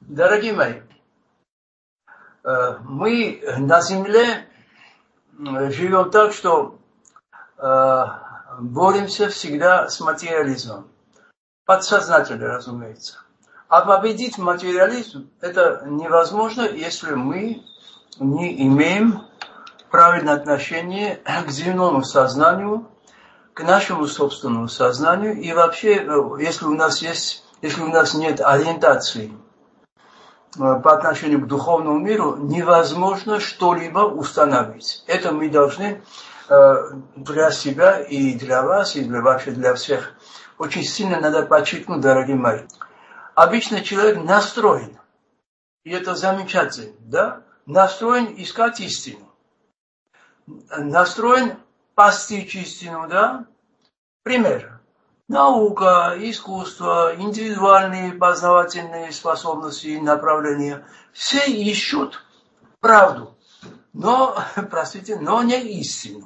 Дорогие мои, мы на Земле живем так, что боремся всегда с материализмом. Подсознательно, разумеется. А победить материализм это невозможно, если мы не имеем правильное отношение к земному сознанию, к нашему собственному сознанию. И вообще, если у нас нет ориентации по отношению к духовному миру, невозможно что-либо установить. Это мы должны для себя и для вас, и вообще для всех очень сильно надо подчеркнуть, дорогие мои. Обычно человек настроен, и это замечательно, да? Настроен искать истину. Настроен постичь истину, да? Пример. Наука, искусство, индивидуальные познавательные способности и направления. Все ищут правду, но не истину.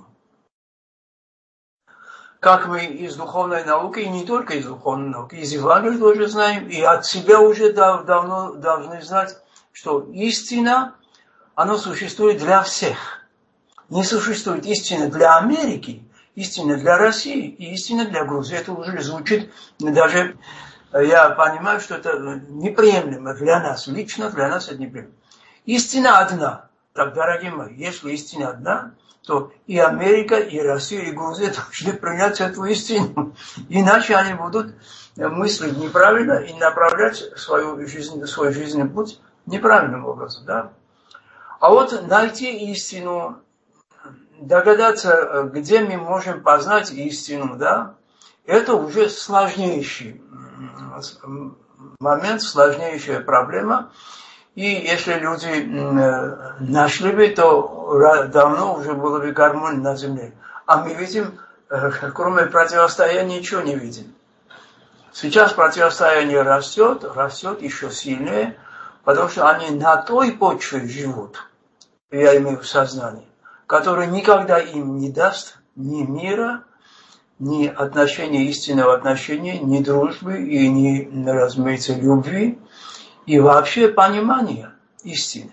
Как мы из духовной науки, и не только из духовной науки, из Евангелия тоже знаем, и от себя уже давно должны знать, что истина, она существует для всех. Не существует истина для Америки, истина для России и истина для Грузии. Это уже звучит, даже я понимаю, что это неприемлемо для нас, лично для нас это неприемлемо. Истина одна. Так, дорогие мои, если истина одна, то и Америка, и Россия, и Грузия должны принять эту истину. Иначе они будут мыслить неправильно и направлять свой жизненный путь неправильным образом. Да? А вот найти истину, догадаться, где мы можем познать истину, да, это уже сложнейший момент, сложнейшая проблема. И если люди нашли бы, то давно уже было бы гармония на земле. А мы видим, кроме противостояния, ничего не видим. Сейчас противостояние растет еще сильнее, потому что они на той почве живут, я имею в сознании, который никогда им не даст ни мира, ни отношения, истинного отношения, ни дружбы и ни, разумеется, любви и вообще понимания истины.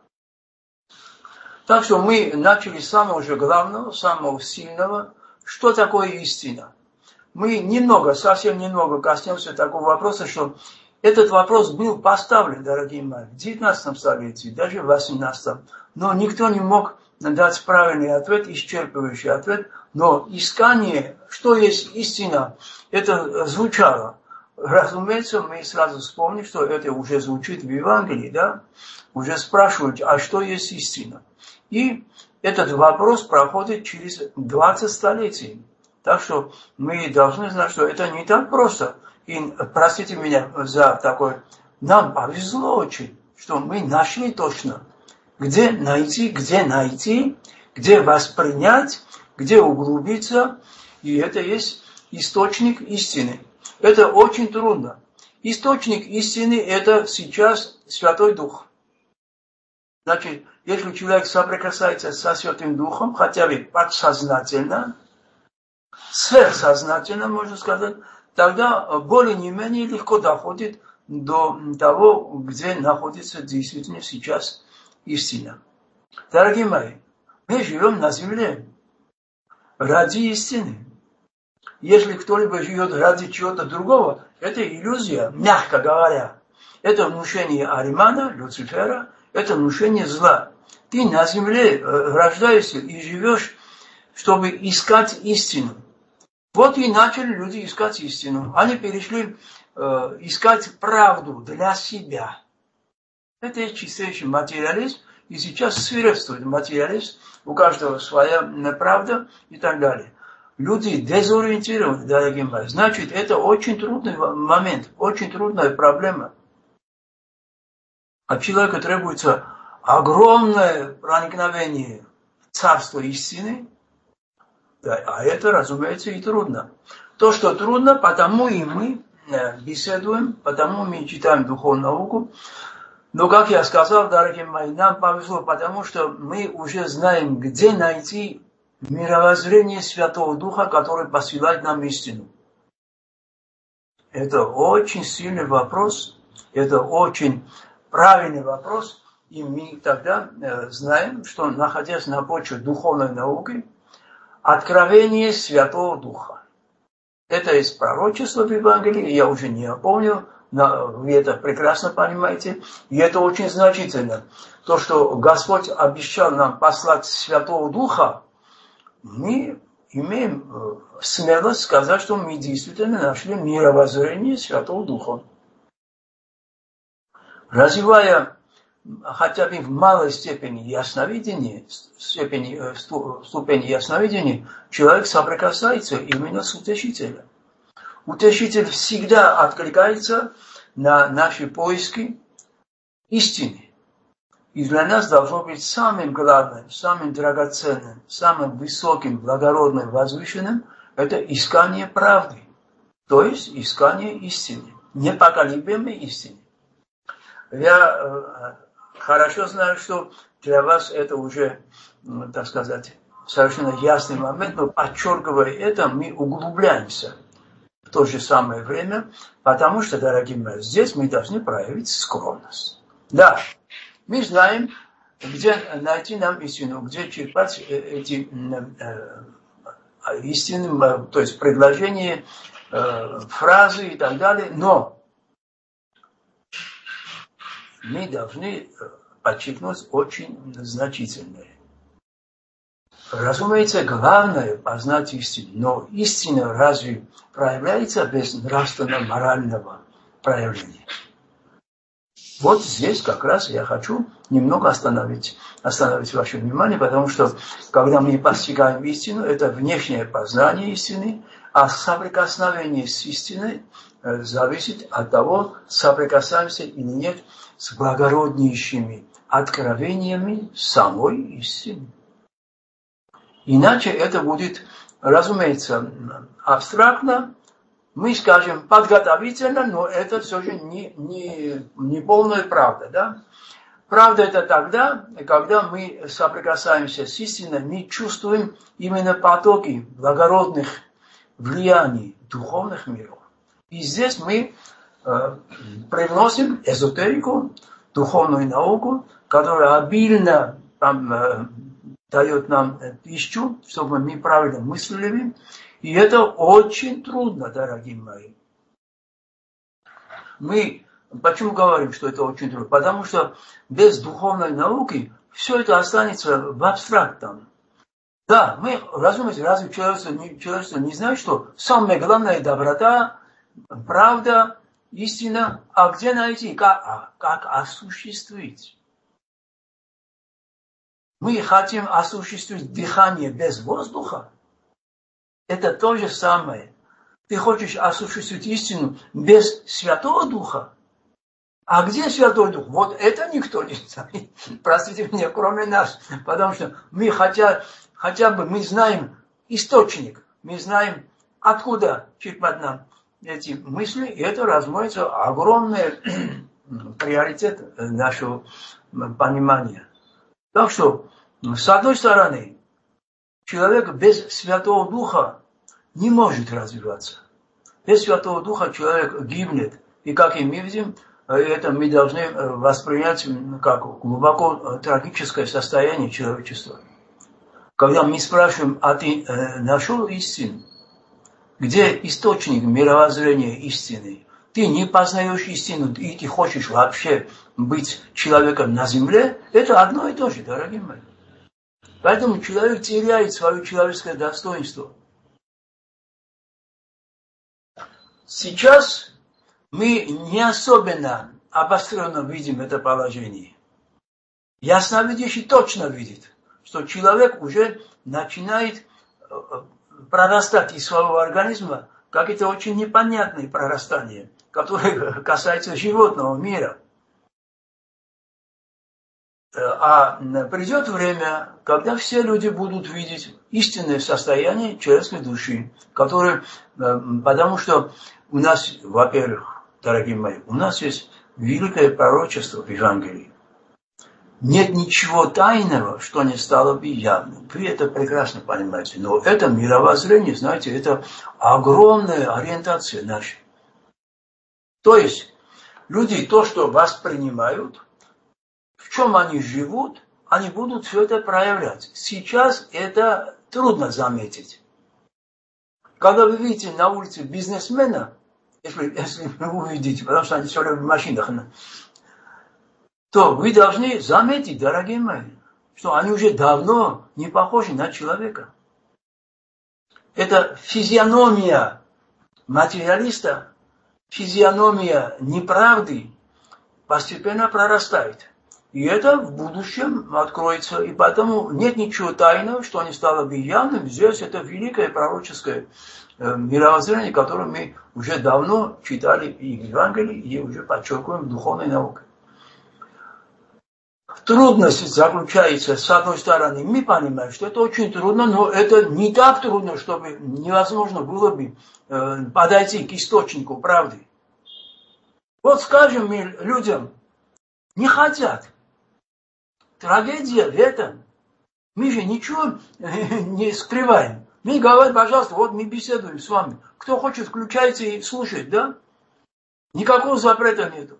Так что мы начали с самого же главного, самого сильного. Что такое истина? Мы совсем немного коснемся такого вопроса, что этот вопрос был поставлен, дорогие мои, в 19 столетии, даже в 18. Но никто не мог дать правильный ответ, исчерпывающий ответ, но искание, что есть истина, это звучало. Разумеется, мы сразу вспомним, что это уже звучит в Евангелии, да? Уже спрашивают, а что есть истина? И этот вопрос проходит через 20 столетий. Так что мы должны знать, что это не так просто. И простите меня за такое, нам повезло очень, что мы нашли точно, где найти, где воспринять, где углубиться. И это есть источник истины. Это очень трудно. Источник истины – это сейчас Святой Дух. Значит, если человек соприкасается со Святым Духом, хотя бы подсознательно, сверхсознательно, можно сказать, тогда более-менее легко доходит до того, где находится действительно сейчас истина. Дорогие мои, мы живем на земле ради истины. Если кто-либо живет ради чего-то другого, это иллюзия, мягко говоря. Это внушение Аримана, Люцифера, это внушение зла. Ты на земле рождаешься и живешь, чтобы искать истину. Вот и начали люди искать истину. Они перешли искать правду для себя. Это есть чистейший материализм. И сейчас свирепствует материализм. У каждого своя правда и так далее. Люди дезориентированы, дорогие мои. Значит, это очень трудный момент, очень трудная проблема. От человека требуется огромное проникновение в царство истины. Да, а это, разумеется, и трудно. То, что трудно, потому и мы беседуем, потому мы читаем духовную науку. Но, как я сказал, дорогие мои, нам повезло, потому что мы уже знаем, где найти мировоззрение Святого Духа, который посылает нам истину. Это очень сильный вопрос, это очень правильный вопрос, и мы тогда знаем, что, находясь на почве духовной науки, откровение Святого Духа. Это из пророчества в Евангелии, я уже не помню, но вы это прекрасно понимаете, и это очень значительно. То, что Господь обещал нам послать Святого Духа, мы имеем смелость сказать, что мы действительно нашли мировоззрение Святого Духа. Развивая хотя бы в малой степени ясновидение, ступень ясновидения, человек соприкасается именно с Утешителем. Утешитель всегда откликается на наши поиски истины. И для нас должно быть самым главным, самым драгоценным, самым высоким, благородным, возвышенным – это искание правды, то есть искание истины, непоколебимой истины. Я хорошо знаю, что для вас это уже, так сказать, совершенно ясный момент, но подчеркивая это, мы углубляемся в то же самое время, потому что, дорогие мои, здесь мы должны проявить скромность. Да, мы знаем, где найти нам истину, где черпать эти истины, то есть предложения, фразы и так далее, но мы должны подчеркнуть очень значительное. Разумеется, главное познать истину, но истина разве проявляется без нравственно-морального проявления? Вот здесь как раз я хочу немного остановить ваше внимание, потому что когда мы постигаем истину, это внешнее познание истины, а соприкосновение с истиной зависит от того, соприкасаемся или нет с благороднейшими откровениями самой истины. Иначе это будет, разумеется, абстрактно, мы скажем подготовительно, но это все же не полная правда. Да? Правда это тогда, когда мы соприкасаемся с истиной, мы чувствуем именно потоки благородных влияний духовных миров. И здесь мы привносим эзотерику, духовную науку, которая обильно дает нам пищу, чтобы мы правильно мыслили. И это очень трудно, дорогие мои. Мы почему говорим, что это очень трудно? Потому что без духовной науки все это останется в абстрактном. Да, мы, разумеется, разве человечество не знает, что самое главное – доброта, правда, истина, а где найти, как осуществить? Мы хотим осуществить дыхание без воздуха. Это то же самое. Ты хочешь осуществить истину без Святого Духа? А где Святой Дух? Вот это никто не знает. Простите меня, кроме нас. Потому что мы хотя бы мы знаем источник. Мы знаем, откуда черпать нам эти мысли. И это, разумеется, огромный приоритет нашего понимания. Так что, с одной стороны, человек без Святого Духа не может развиваться. Без Святого Духа человек гибнет. И как и мы видим, это мы должны воспринять как глубоко трагическое состояние человечества. Когда мы спрашиваем, а ты нашел истину? Где источник мировоззрения истины? Ты не познаешь истину, и ты хочешь вообще быть человеком на земле? Это одно и то же, дорогие мои. Поэтому человек теряет свое человеческое достоинство. Сейчас мы не особенно обостренно видим это положение. Ясновидящий точно видит, что человек уже начинает прорастать из своего организма какие-то очень непонятные прорастания, которые касаются животного мира. А придет время, когда все люди будут видеть истинное состояние человеческой души, потому что у нас, во-первых, дорогие мои, у нас есть великое пророчество в Евангелии. Нет ничего тайного, что не стало бы явным. Вы это прекрасно понимаете. Но это мировоззрение, знаете, это огромная ориентация наша. То есть люди то, что воспринимают, чем они живут, они будут все это проявлять. Сейчас это трудно заметить. Когда вы видите на улице бизнесмена, если вы увидите, потому что они все время в машинах, то вы должны заметить, дорогие мои, что они уже давно не похожи на человека. Это физиономия материалиста, физиономия неправды постепенно прорастает. И это в будущем откроется. И поэтому нет ничего тайного, что не стало бы явным. Здесь это великое пророческое мировоззрение, которое мы уже давно читали и в Евангелии, и уже подчеркиваем духовной наукой. Трудность заключается, с одной стороны, мы понимаем, что это очень трудно, но это не так трудно, чтобы невозможно было бы подойти к источнику правды. Вот скажем мы людям, не хотят. Трагедия в этом. Мы же ничего не скрываем. Мы говорим, пожалуйста, вот мы беседуем с вами. Кто хочет, включайте и слушать, да? Никакого запрета нету.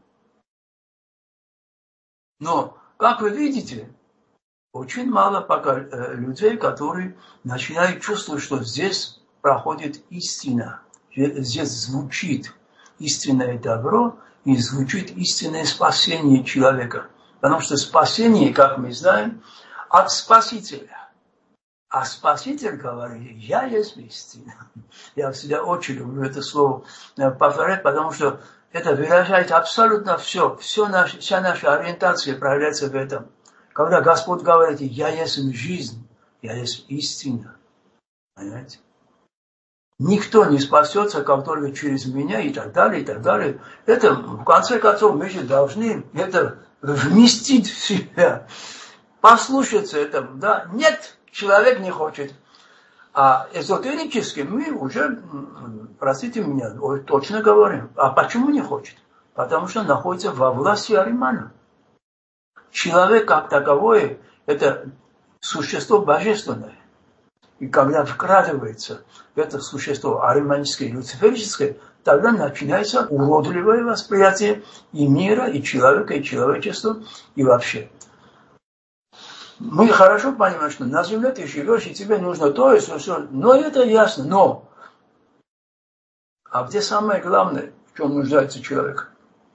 Но, как вы видите, очень мало пока людей, которые начинают чувствовать, что здесь проходит истина. Здесь звучит истинное добро и звучит истинное спасение человека. Потому что спасение, как мы знаем, от Спасителя. А Спаситель говорит, я есть истина. Я всегда очень люблю это слово повторять, потому что это выражает абсолютно все. Вся наша ориентация проявляется в этом. Когда Господь говорит, я есть жизнь, я есть истина. Понимаете? Никто не спасется, как только через меня и так далее, и так далее. Это, в конце концов, мы же должны это вместить в себя, послушаться этому. Да? Нет, человек не хочет. А эзотерически мы уже, простите меня, точно говорим. А почему не хочет? Потому что находится во власти Аримана. Человек как таковой, это существо божественное. И когда вкрадывается в это существо ариманическое и люциферическое, тогда начинается уродливое восприятие и мира, и человека, и человечества, и вообще. Мы хорошо понимаем, что на земле ты живешь, и тебе нужно то, и все. Но это ясно. Но. А где самое главное, в чем нуждается человек?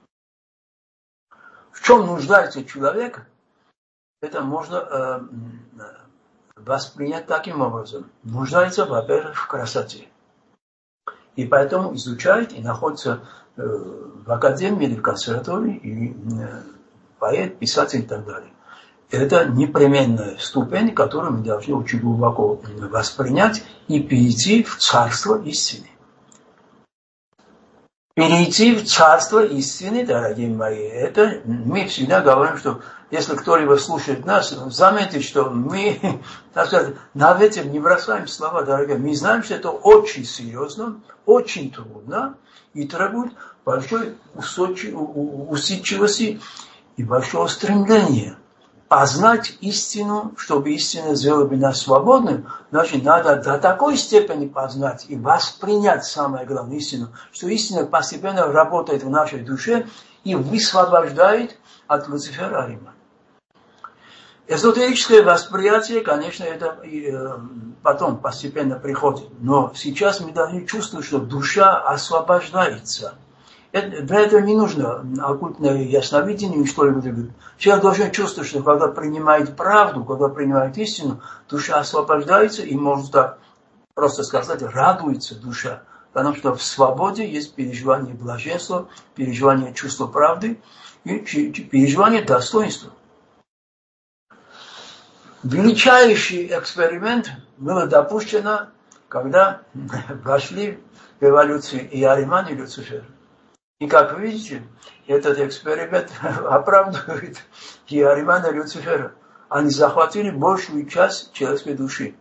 В чем нуждается человек, это можно воспринять таким образом. Нуждается, во-первых, в красоте. И поэтому изучает и находится в академии или в консерватории, и поэт, писатель и так далее. Это непременная ступень, которую мы должны очень глубоко воспринять и перейти в царство истины. Перейти в царство истины, дорогие мои, это мы всегда говорим, что если кто-либо слушает нас, заметьте, что мы, так сказать, на ветер не бросаем слова, дорогие. Мы знаем, что это очень серьезно, очень трудно и требует большой усидчивости и большого стремления. Познать истину, чтобы истина сделала бы нас свободным, значит, надо до такой степени познать и воспринять самое главное истину, что истина постепенно работает в нашей душе и высвобождает от Люцифера Аримана. Эзотерическое восприятие, конечно, это потом постепенно приходит, но сейчас мы должны чувствовать, что душа освобождается. Для этого не нужно оккультное ясновидение или что-либо другое. Человек должен чувствовать, что когда принимает правду, когда принимает истину, душа освобождается и, можно так просто сказать, радуется душа. Потому что в свободе есть переживание блаженства, переживание чувства правды и переживание достоинства. Величайший эксперимент было допущено, когда вошли в эволюцию и Ариман, и Люцифер. И как вы видите, этот эксперимент оправдывает и Аримана, и Люцифера. Они захватили большую часть человеческой души.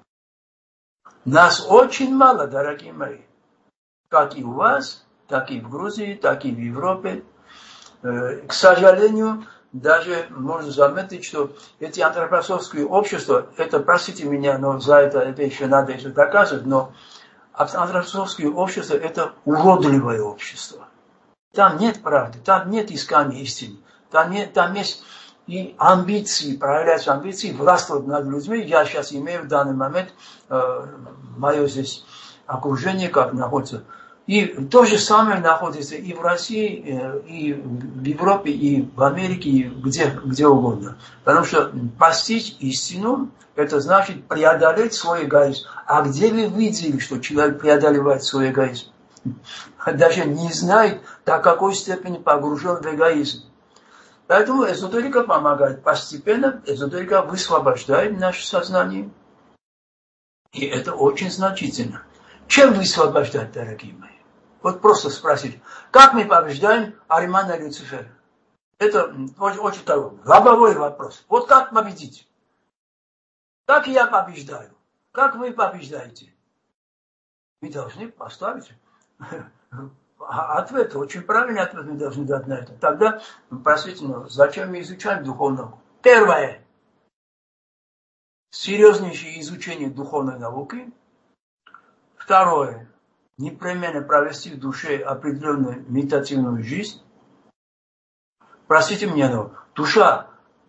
Нас очень мало, дорогие мои. Как и у вас, так и в Грузии, так и в Европе. К сожалению, даже можно заметить, что эти антропософские общества, это, простите меня, но за это еще надо доказывать, но антропософские общества – это уродливое общество. Там нет правды, там нет искания истины, там есть и амбиции, проявляются амбиции, властвовать над людьми. Я сейчас имею в данный момент мое здесь окружение, как находится. И то же самое находится и в России, и в Европе, и в Америке, и где угодно. Потому что постичь истину, это значит преодолеть свой эгоизм. А где вы видели, что человек преодолевает свой эгоизм? Даже не знает, до какой степени погружен в эгоизм. Поэтому эзотерика помогает. Постепенно эзотерика высвобождает наше сознание. И это очень значительно. Чем высвобождать, дорогие мои? Вот просто спросить, как мы побеждаем Аримана и Люцифера? Это очень такой лобовой вопрос. Вот как победить? Как я побеждаю? Как вы побеждаете? Мы должны поставить ответ, очень правильный ответ мы должны дать на это. Тогда, простите, зачем мы изучаем духовную? Первое. Серьезнейшее изучение духовной науки. Второе. Непременно провести в душе определенную медитативную жизнь. Простите меня, но душа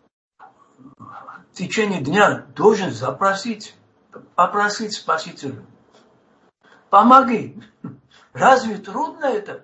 в течение дня должен попросить Спасителя. Помоги. Разве трудно это?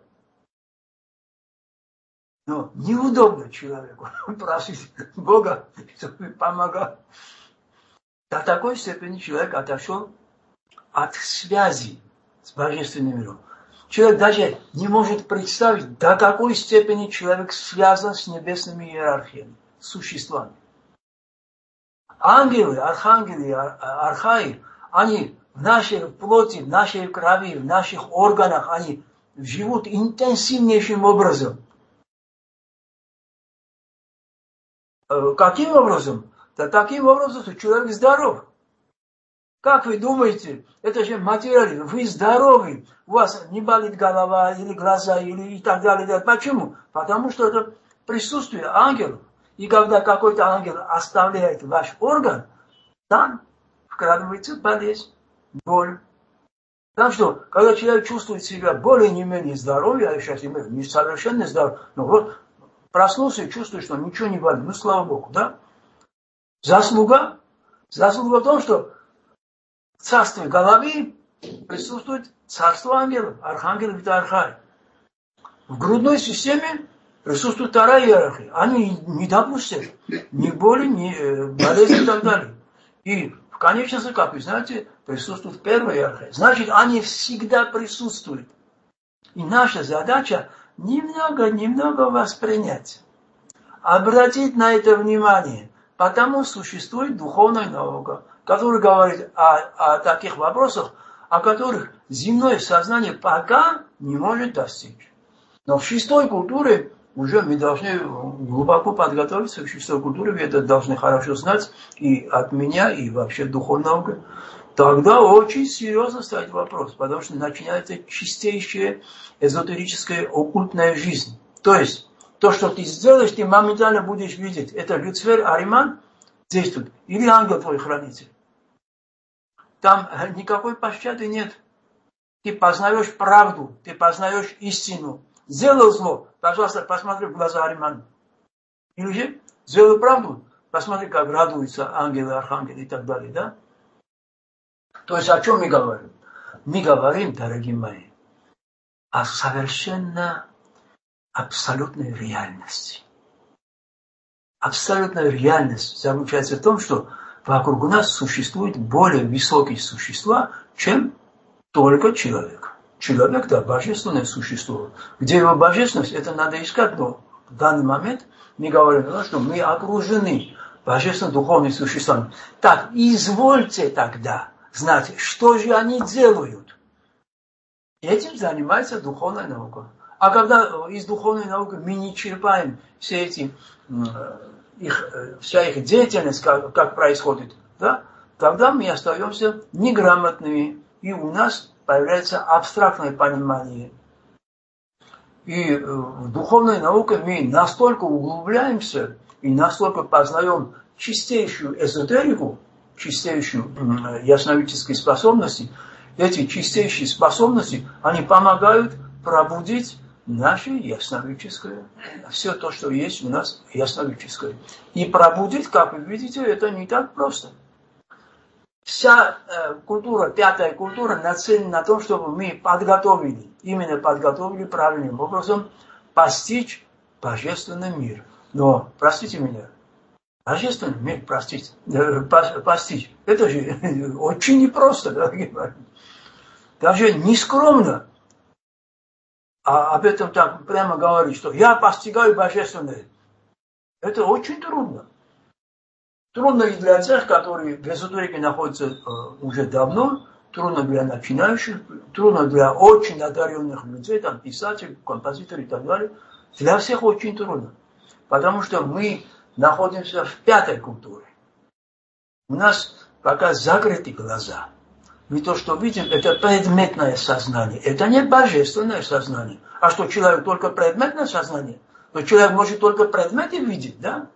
Но неудобно человеку просить Бога, чтобы помогал. До такой степени человек отошел от связи с божественным миром. Человек даже не может представить, до какой степени человек связан с небесными иерархиями, существами. Ангелы, архангелы, архаи, они в нашей плоти, в нашей крови, в наших органах, они живут интенсивнейшим образом. Каким образом? Да таким образом, что человек здоров. Как вы думаете, это же материально, вы здоровы, у вас не болит голова, или глаза, или и так далее. Почему? Потому что это присутствие ангелов. И когда какой-то ангел оставляет ваш орган, там вкрадывается болезнь, боль. Так что, когда человек чувствует себя более не менее здоровым, я сейчас имею не совершенно здоров, но вот проснулся и чувствует, что ничего не болит. Ну, слава Богу, да? Заслуга в том, что в царстве головы присутствует царство ангелов, архангелов и архаи. В грудной системе присутствует вторая иерархия. Они не допустят ни боли, ни болезни и так далее. И в конечности, как вы знаете, присутствует первая иерархия. Значит, они всегда присутствуют. И наша задача немного воспринять. Обратить на это внимание. Потому существует духовная наука, которая говорит о таких вопросах, о которых земное сознание пока не может достичь. Но в шестой культуре уже мы должны глубоко подготовиться к шестой культуре, вы это должны хорошо знать и от меня, и вообще духовная наука. Тогда очень серьезно стоит вопрос, потому что начинается чистейшая эзотерическая оккультная жизнь. То есть, то, что ты сделаешь, ты моментально будешь видеть. Это Люцифер, Ариман действует. Или ангел твой хранитель. Там никакой пощады нет. Ты познаешь правду, ты познаешь истину. Сделал зло, пожалуйста, посмотри в глаза Аримана. Или же сделал правду, посмотри, как радуются ангелы, архангелы и так далее. Да? То есть о чем мы говорим? Мы говорим, дорогие мои, о совершенно абсолютной реальности. Абсолютная реальность заключается в том, что вокруг нас существуют более высокие существа, чем только человек. Человек, да, божественное существо. Где его божественность, это надо искать, но в данный момент мы говорим о том, что мы окружены божественными духовными существами. Так, извольте тогда знать, что же они делают. Этим занимается духовная наука. А когда из духовной науки мы не черпаем все эти, вся их деятельность, как происходит, да, тогда мы остаемся неграмотными, и у нас появляется абстрактное понимание. И в духовной науке мы настолько углубляемся и настолько познаем чистейшую эзотерику, чистейшую ясновидческие способности. Эти чистейшие способности, они помогают пробудить наше ясновидческое. Все то, что есть у нас ясновидческое. И пробудить, как вы видите, это не так просто. Вся культура, пятая культура нацелена на том, чтобы мы подготовили, именно подготовили правильным образом постичь божественный мир. Но, простите меня, божественный мир постичь, это же очень непросто, дорогие мои. Даже нескромно об этом так прямо говорить, что я постигаю божественное. Это очень трудно. Трудно и для тех, которые в эзотерике находятся уже давно, трудно для начинающих, трудно для очень одаренных людей, там писателей, композиторов и так далее. Для всех очень трудно. Потому что мы находимся в пятой культуре. У нас пока закрыты глаза. Мы то, что видим, это предметное сознание. Это не божественное сознание. А что, человек только предметное сознание? То человек может только предметы видеть, да?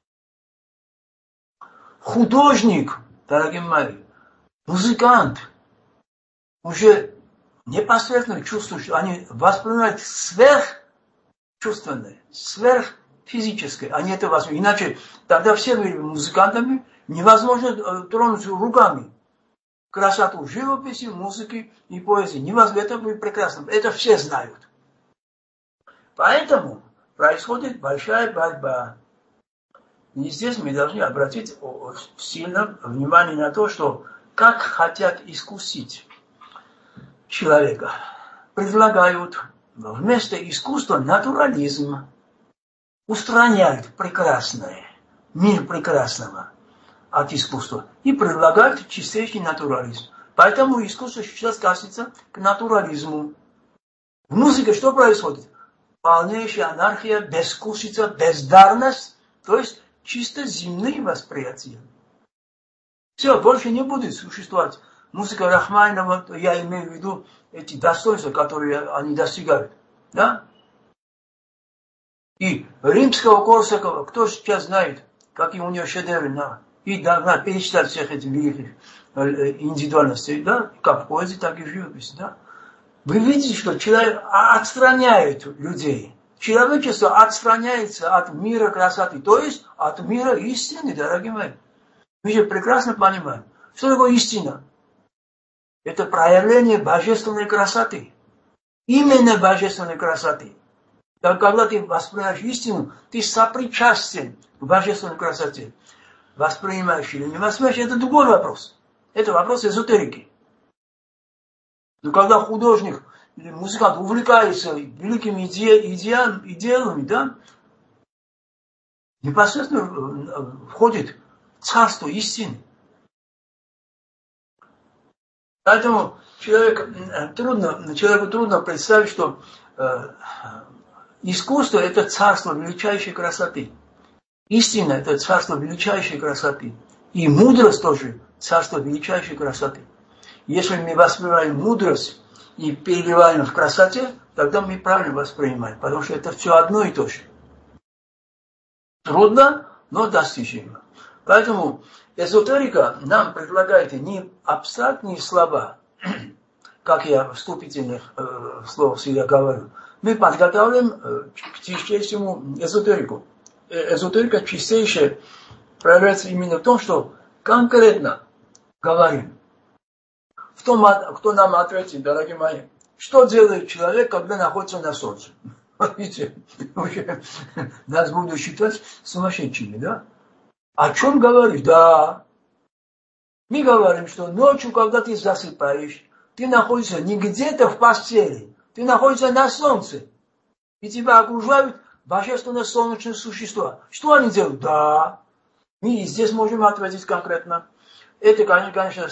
Художник, дорогие мои, музыкант, уже непосредственно чувствуют, что они воспринимают сверхчувственное, сверхфизическое. Они это воспринимают. Иначе тогда все были музыкантами, невозможно тронуть руками красоту живописи, музыки и поэзии. Невозможно, это будет прекрасно. Это все знают. Поэтому происходит большая борьба. И здесь мы должны обратить сильно внимание на то, что как хотят искусить человека. Предлагают вместо искусства натурализм. Устраняют прекрасное, мир прекрасного от искусства. И предлагают чистейший натурализм. Поэтому искусство сейчас катится к натурализму. В музыке что происходит? Полнейшая анархия, безвкусица, бездарность. То есть чисто земные восприятия. Все, больше не будет существовать. Музыка Рахманинова, я имею в виду эти достоинства, которые они достигают. Да? И римского Корсакова, кто сейчас знает, какие у него шедевры, и должна перечитать всех этих великих индивидуальностей, да? Как в поэзии, так и в живописи. Да? Вы видите, что человек отстраняет людей. Человечество отстраняется от мира красоты, то есть от мира истины, дорогие мои. Мы же прекрасно понимаем, что такое истина. Это проявление божественной красоты. Именно божественной красоты. Так, когда ты воспринимаешь истину, ты сопричастен к божественной красоте. Воспринимаешь или не воспринимаешь, это другой вопрос. Это вопрос эзотерики. Но когда художник или музыкант увлекается великими идеалами, да, непосредственно входит в царство истины. Поэтому человеку трудно представить, что искусство – это царство величайшей красоты. Истина – это царство величайшей красоты. И мудрость тоже царство величайшей красоты. Если мы воспринимаем мудрость и переливаем в красоте, тогда мы правильно воспринимаем, потому что это все одно и то же. Трудно, но достижимо. Поэтому эзотерика нам предлагает не абстрактные слова, как я в вступительных словах всегда говорю. Мы подготавливаем к чистейшему эзотерику. Эзотерика чистейшая проявляется именно в том, что конкретно говорим. Кто нам ответит, дорогие мои? Что делает человек, когда находится на солнце? Видите, нас будут считать сумасшедшими, да? О чем говоришь? Да. Мы говорим, что ночью, когда ты засыпаешь, ты находишься не где-то в постели, ты находишься на солнце. И тебя окружают божественные солнечные существа. Что они делают? Да. Мы и здесь можем ответить конкретно. Это, конечно,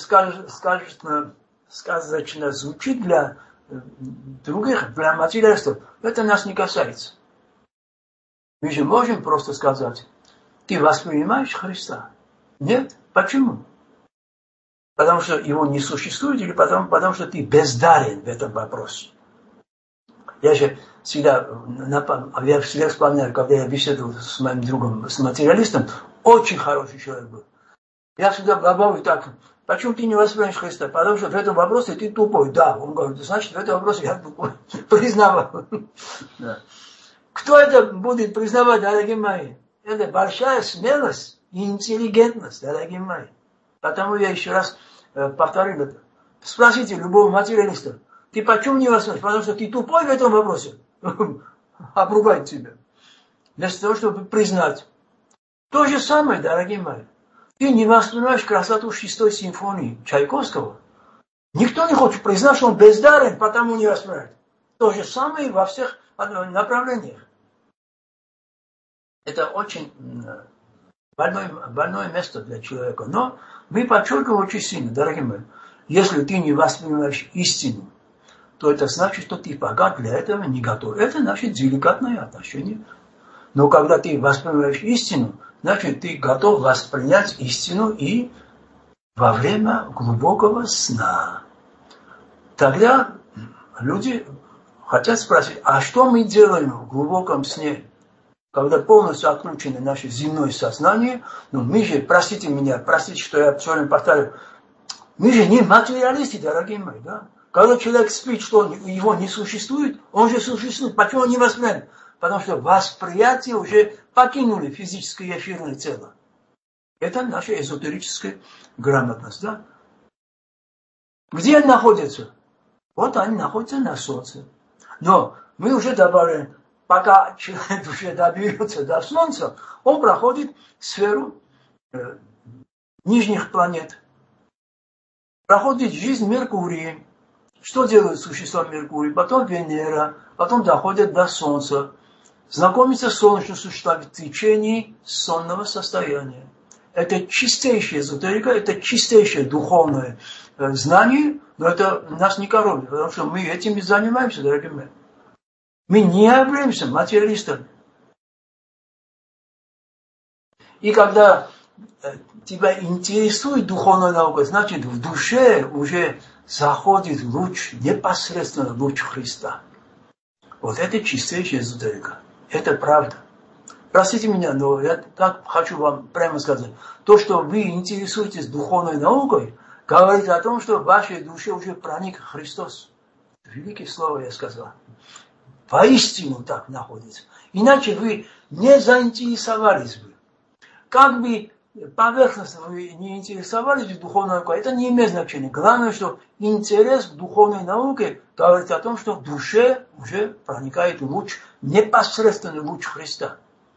сказочно звучит для других, для материалистов. Это нас не касается. Мы же можем просто сказать, ты воспринимаешь Христа? Нет? Почему? Потому что его не существует или потому что ты бездарен в этом вопросе? Я всегда вспоминаю, когда я беседовал с моим другом, с материалистом, очень хороший человек был. Я всегда добавлю так, Почему ты не воспринимаешь Христа? Потому что в этом вопросе ты тупой. Да, он говорит, значит, в этом вопросе я тупой. Признавал. Да. Кто это будет признавать, дорогие мои? Это большая смелость и интеллигентность, дорогие мои. Потому я еще раз повторю это. Спросите любого материалиста, ты почему не воспринимаешь? Потому что ты тупой в этом вопросе. Обругать тебя. Вместо того, чтобы признать. То же самое, дорогие мои. Ты не воспринимаешь красоту 6-й симфонии Чайковского. Никто не хочет признать, что он бездарен, потому не воспринимает. То же самое во всех направлениях. Это очень больное место для человека. Но мы подчеркиваем очень сильно, дорогие мои. Если ты не воспринимаешь истину, то это значит, что ты пока для этого не готов. Это значит деликатное отношение. Но когда ты воспринимаешь истину, значит, ты готов воспринять истину и во время глубокого сна. Тогда люди хотят спросить, а что мы делаем в глубоком сне, когда полностью отключено наше земное сознание? Ну, мы же, простите меня, простите, что я все время повторяю, мы же не материалисты, дорогие мои, да? Когда человек спит, что его не существует, он же существует. Почему он не воспринимает? Потому что восприятие уже покинули физическое эфирное тело. Это наша эзотерическая грамотность, да? Где они находятся? Вот они находятся на Солнце. Но мы уже добавляем, пока человек уже доберется до Солнца, он проходит сферу нижних планет. Проходит жизнь Меркурия. Что делают существа Меркурия? Потом Венера, потом доходят до Солнца. Знакомиться с солнечным существом в течение сонного состояния. Это чистейшая эзотерика, это чистейшее духовное знание, но это нас не коробит, потому что мы этим и занимаемся, дорогие мои. Мы не являемся материалистами. И когда тебя интересует духовная наука, значит в душе уже заходит луч, непосредственно луч Христа. Вот это чистейшая эзотерика. Это правда. Простите меня, но я так хочу вам прямо сказать. То, что вы интересуетесь духовной наукой, говорит о том, что в вашей душе уже проник Христос. Великое слово я сказал. Воистину так находится. Иначе вы не заинтересовались бы. Как бы поверхностно вы не интересовались духовной наукой, это не имеет значения. Главное, что интерес к духовной науке говорит о том, что в душе уже проникает луч, непосредственный луч Христа.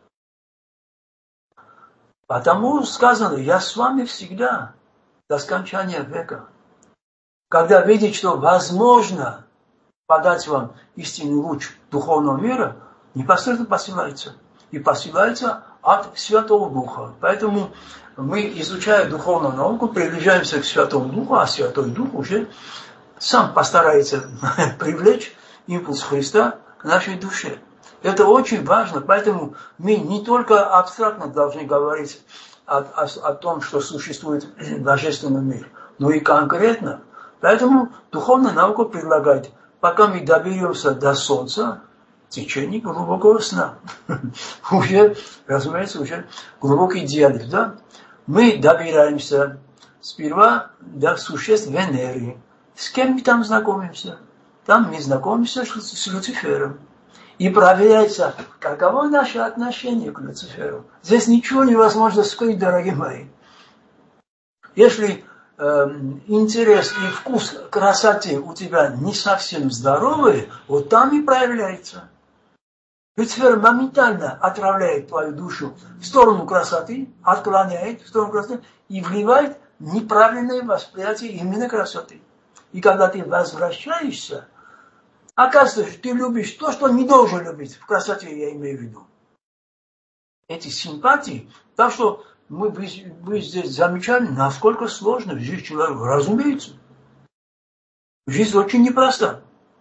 Потому сказано, я с вами всегда, до скончания века. Когда видите, что возможно подать вам истинный луч духовного мира, непосредственно посылается. И посылается от Святого Духа. Поэтому мы, изучая духовную науку, приближаемся к Святому Духу, а Святой Дух уже сам постарается привлечь импульс Христа к нашей душе. Это очень важно, поэтому мы не только абстрактно должны говорить о том, что существует божественный мир, но и конкретно. Поэтому духовная наука предлагает, пока мы доберемся до Солнца, в течение глубокого сна. Уже, разумеется, уже глубокий диализ, да? Мы добираемся сперва до существ Венеры. С кем мы там знакомимся? Там мы знакомимся с Люцифером. И проверяется, каково наше отношение к Люциферу. Здесь ничего невозможно скрыть, дорогие мои. Если интерес и вкус к красоте у тебя не совсем здоровые, вот там и проявляется. Люцифер моментально отправляет твою душу в сторону красоты, отклоняет в сторону красоты и вливает неправильное восприятие именно красоты. И когда ты возвращаешься, оказывается, ты любишь то, что не должен любить. В красоте я имею в виду. Эти симпатии. Так что вы здесь замечали, насколько сложно жизнь человека. Разумеется. Жизнь очень непроста.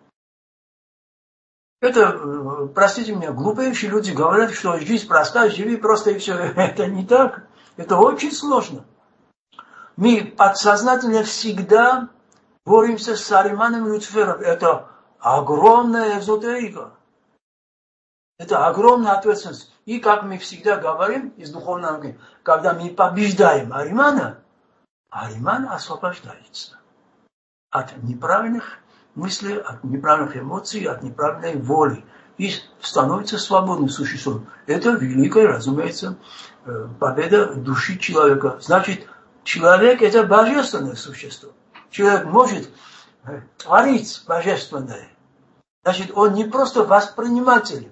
Это, простите меня, глупеющие люди говорят, что жизнь проста, живи просто и все. Это не так. Это очень сложно. Мы подсознательно всегда боремся с Сариманом и Люцифером. Это огромная эзотерика. Это огромная ответственность. И как мы всегда говорим из духовной науки, когда мы побеждаем Аримана, Ариман освобождается от неправильных мыслей, от неправильных эмоций, от неправильной воли и становится свободным существом. Это великая, разумеется, победа души человека. Значит, человек – это божественное существо. Человек может творить божественное. Значит, он не просто восприниматель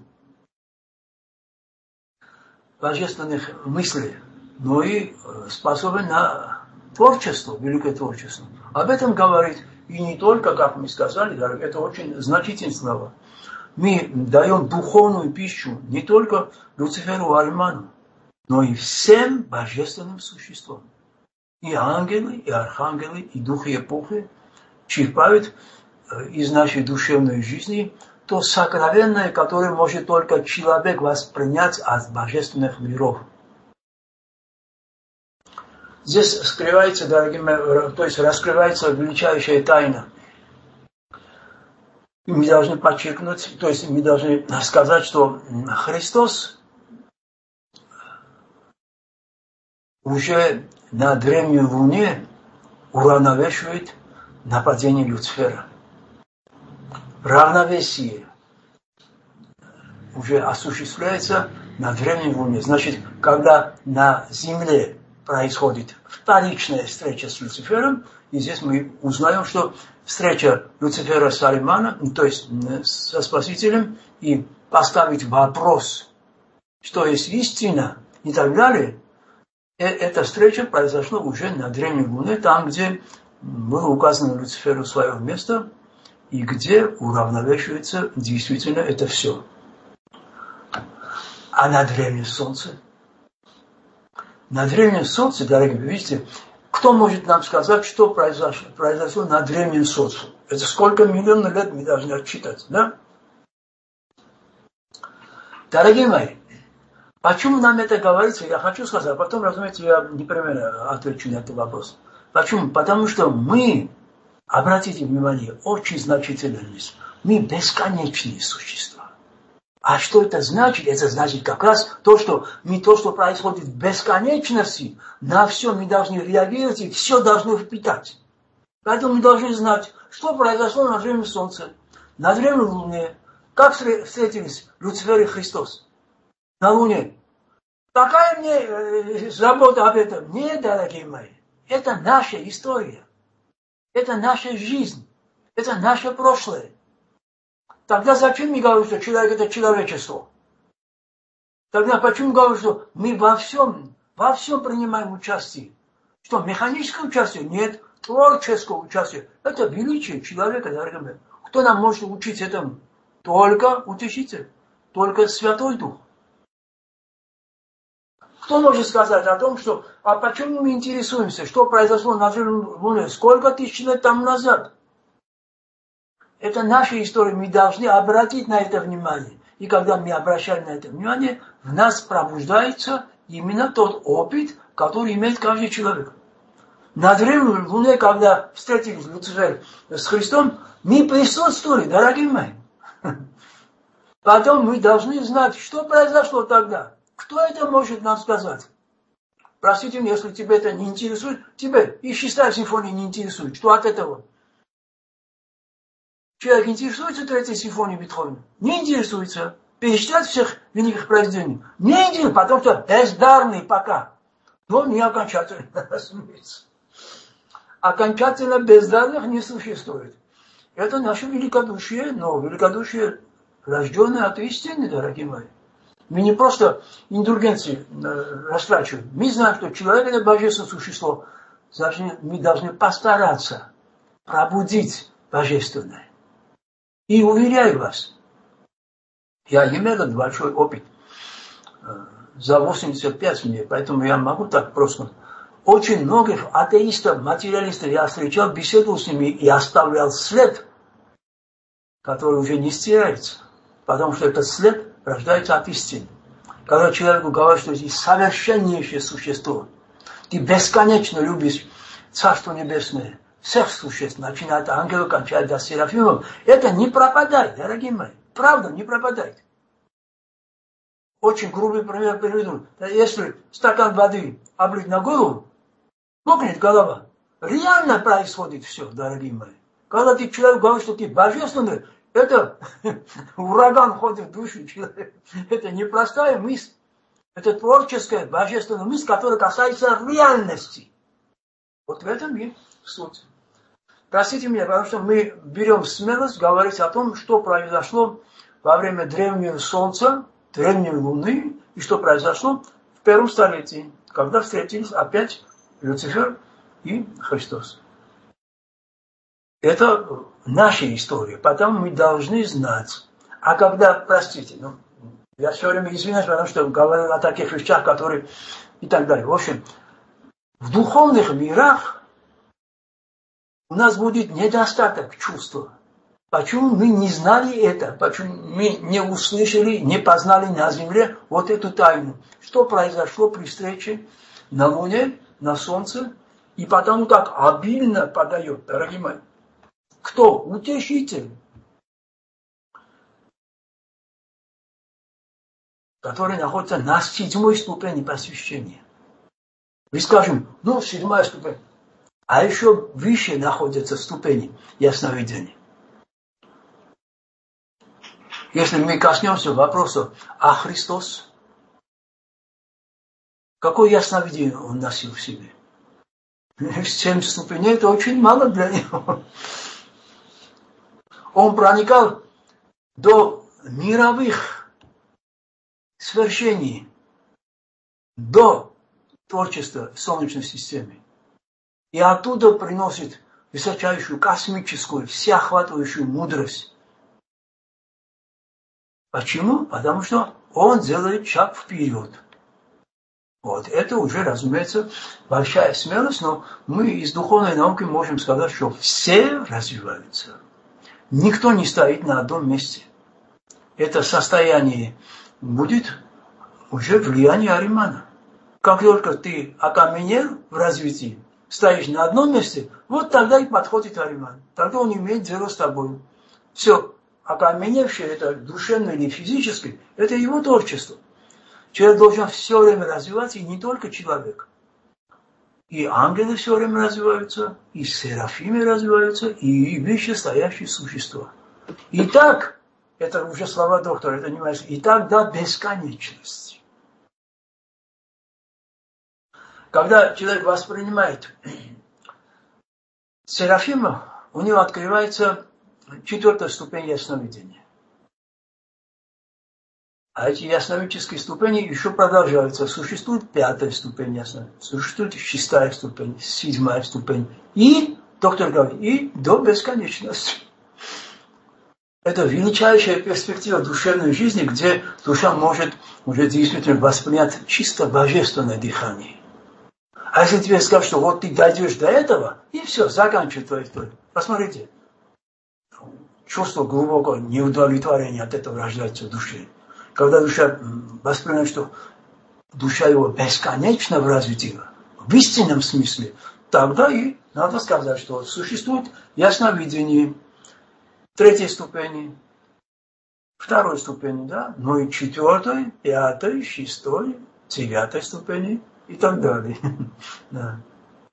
божественных мыслей, но и способен на творчество, великое творчество. Об этом говорит и не только, как мы сказали, это очень значительное слово. Мы даем духовную пищу не только Люциферу, Ариману, но и всем божественным существам. И ангелы, и архангелы, и духи эпохи черпают из нашей душевной жизни то сокровенное, которое может только человек воспринять от божественных миров. Здесь скрывается, дорогие мои, то есть раскрывается величайшая тайна. И мы должны подчеркнуть, то есть мы должны сказать, что Христос уже на древней Луне уравновешивает нападение Люцифера. Равновесие уже осуществляется на древней Луне. Значит, когда на Земле происходит вторичная встреча с Люцифером, и здесь мы узнаем, что встреча Люцифера с Ариманом, то есть со Спасителем, и поставить вопрос, что есть истина и так далее, эта встреча произошла уже на древней Луне, там, где было указано Люциферу свое место, и где уравновешивается действительно это все. А на древнем Солнце? На древнем Солнце, дорогие, вы видите, кто может нам сказать, что произошло на древнем Солнце? Это сколько миллионов лет мы должны отчитать, да? Дорогие мои, почему нам это говорится, я хочу сказать, а потом, разумеется, я непременно отвечу на этот вопрос. Почему? Потому что мы, обратите внимание, очень значительная вещь, мы бесконечные существа. А что это значит? Это значит как раз то, что происходит в бесконечности, на все мы должны реагировать и все должны впитать. Поэтому мы должны знать, что произошло на древнем Солнце, на древней Луне, как встретились Люцифер и Христос на Луне. Какая мне забота об этом? Нет, дорогие мои, это наша история, это наша жизнь, это наше прошлое. Тогда зачем мы говорим, что человек – это человечество? Тогда почему говорим, что мы во всем принимаем участие? Что, механическое участие? Нет, творческое участие. Это величие человека, дорогие мои. Кто нам может учить этому? Только Утешитель, только Святой Дух. Кто может сказать о том, что, а почему мы интересуемся, что произошло на Луне, сколько тысяч лет тому назад? Это наша история, мы должны обратить на это внимание. И когда мы обращаем на это внимание, в нас пробуждается именно тот опыт, который имеет каждый человек. На древней Луне, когда встретились Люцифер с Христом, мы присутствовали, дорогие мои. Потом мы должны знать, что произошло тогда. Кто это может нам сказать? Простите меня, если тебя это не интересует, тебе и 6-я симфония не интересует. Что от этого? Человек интересуется 3-й симфонией Бетховена? Не интересуется. Перечитать всех великих произведений? Не интересуется, потому что бездарный пока. Но не окончательно, разумеется. Окончательно бездарных не существует. Это наше великодушие, но великодушие, рожденное от истины, дорогие мои. Мы не просто индульгенции растрачиваем. Мы знаем, что человек – это божественное существо. Значит, мы должны постараться пробудить божественное. И уверяю вас, я имел этот большой опыт за 85 мне, поэтому я могу так просто. Очень многих атеистов, материалистов я встречал, беседовал с ними и оставлял след, который уже не стирается, потому что этот след рождается от истины. Когда человеку говорят, что ты совершеннейшее существо, ты бесконечно любишь Царство Небесное, всех существ, начиная от ангелов, кончая до серафимов, это не пропадает, дорогие мои. Правда, не пропадает. Очень грубый пример приведу. Если стакан воды облить на голову, мокнет голова. реально происходит все, дорогие мои. Когда ты человеку говоришь, что ты божественный, это ураган ходит в душу человека. Это непростая мысль. Это творческая, божественная мысль, которая касается реальности. Вот в этом и суть. Простите меня, потому что мы берем смелость говорить о том, что произошло во время древнего Солнца, древней Луны, и что произошло в первом столетии, когда встретились опять Люцифер и Христос. Это наша история, потому мы должны знать. А когда, простите, я все время извиняюсь, потому что говорю о таких вещах, которые и так далее. В общем, в духовных мирах у нас будет недостаток чувства. Почему мы не знали это? Почему мы не услышали, не познали на земле вот эту тайну? Что произошло при встрече на Луне, на Солнце? И потому так обильно подает, дорогие мои. Кто? Утешитель. Который находится на 7-й ступени посвящения. Мы скажем, 7-я ступень. А еще выше находятся ступени ясновидения. Если мы коснемся вопроса, а Христос, какое ясновидение Он носил в себе? 7 ступеней – это очень мало для Него. Он проникал до мировых свершений, до творчества в Солнечной системе. И оттуда приносит высочайшую, космическую, всеохватывающую мудрость. Почему? Потому что он делает шаг вперед. Вот. Это уже, разумеется, большая смелость, но мы из духовной науки можем сказать, что все развиваются. Никто не стоит на одном месте. Это состояние будет уже влияние Аримана. Как только ты окаменел в развитии, стоишь на одном месте, вот тогда и подходит Ариман. Тогда он имеет дело с тобой. Все. Окаменевшее, это душевное или физическое, это его творчество. Человек должен все время развиваться, и не только человек. И ангелы все время развиваются, и серафимы развиваются, и вышестоящие существа. И так, это уже слова доктора, это не важно, и так до бесконечности. Когда человек воспринимает серафима, у него открывается 4-я ступень ясновидения. А эти ясновидческие ступени еще продолжаются. Существует 5-я ступень ясновидения, существует 6-я ступень, 7-я ступень. И, доктор говорит, и до бесконечности. Это величайшая перспектива душевной жизни, где душа может уже действительно воспринять чисто божественное дыхание. А если тебе скажут, что вот ты дойдешь до этого, и все, заканчивай твою историю. Посмотрите. Чувство глубокого неудовлетворения от этого рождается в душе. Когда душа воспринимает, что душа его бесконечно в развитии, в истинном смысле, тогда и надо сказать, что существует ясновидение 3-й ступени, 2-й ступени, да, но и 4-й, 5-й, 6-й, 9-й ступени и так далее. Да.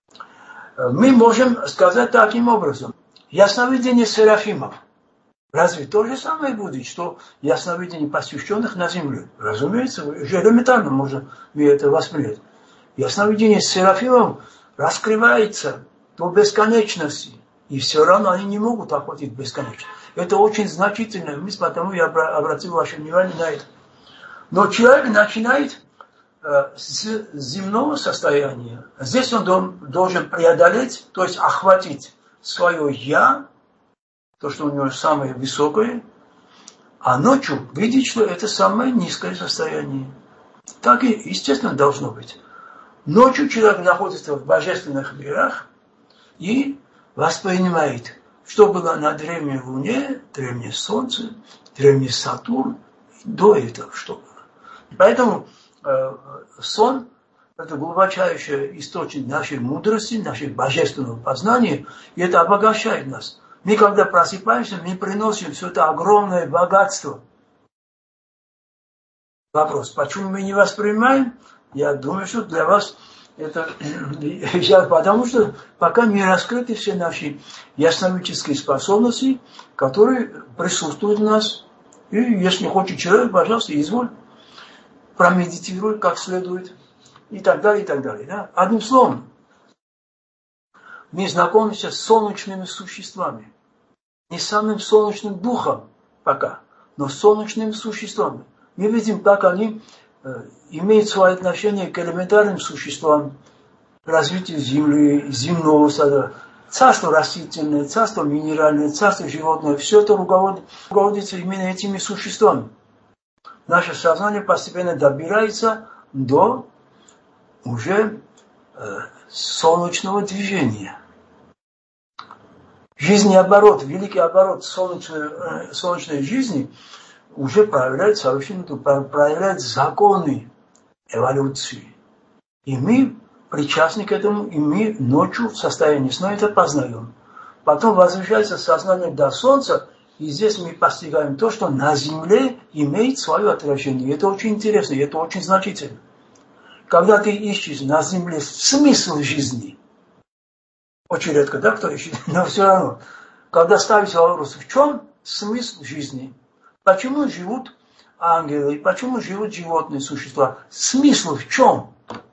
Мы можем сказать таким образом. Ясновидение серафимов. Разве то же самое будет, что ясновидение посвященных на земле? Разумеется, уже элементарно можно это воспринять. Ясновидение серафимов раскрывается до бесконечности, и все равно они не могут охватить бесконечность. Это очень значительная мысль, потому я обратил ваше внимание на это. Но человек начинает с земного состояния. Здесь он должен преодолеть, то есть охватить свое «я», то, что у него самое высокое, а ночью видеть, что это самое низкое состояние. Так и, естественно, должно быть. Ночью человек находится в божественных мирах и воспринимает, что было на древней Луне, древнее Солнце, древний Сатурн, до этого что было. Поэтому сон – это глубочайший источник нашей мудрости, нашего божественного познания, и это обогащает нас. Мы, когда просыпаемся, мы приносим все это огромное богатство. Вопрос, почему мы не воспринимаем? Я думаю, что для вас Это потому что пока не раскрыты все наши ясновидческие способности, которые присутствуют в нас. И если хочет человек, пожалуйста, изволь, промедитируй как следует. И так далее, и так далее. Да? Одним словом, мы знакомимся с солнечными существами. Не самым солнечным духом пока, но с солнечными существами. Мы видим, как они имеют свое отношение к элементарным существам, развитию Земли, земного сада, царство растительное, царство минеральное, царство животное. Все это руководится именно этими существами. Наше сознание постепенно добирается до уже солнечного движения. Жизнеоборот, великий оборот солнечной жизни уже проявляет законы эволюции. И мы причастны к этому, и мы ночью в состоянии сна это познаем. Потом возвращается сознание до Солнца, и здесь мы постигаем то, что на Земле имеет свое отражение. Это очень интересно, и это очень значительно. Когда ты ищешь на Земле смысл жизни, очень редко, да, кто ищет, но все равно, когда ставится вопрос, в чем смысл жизни, почему живут ангелы, почему живут животные существа, смысл в чем?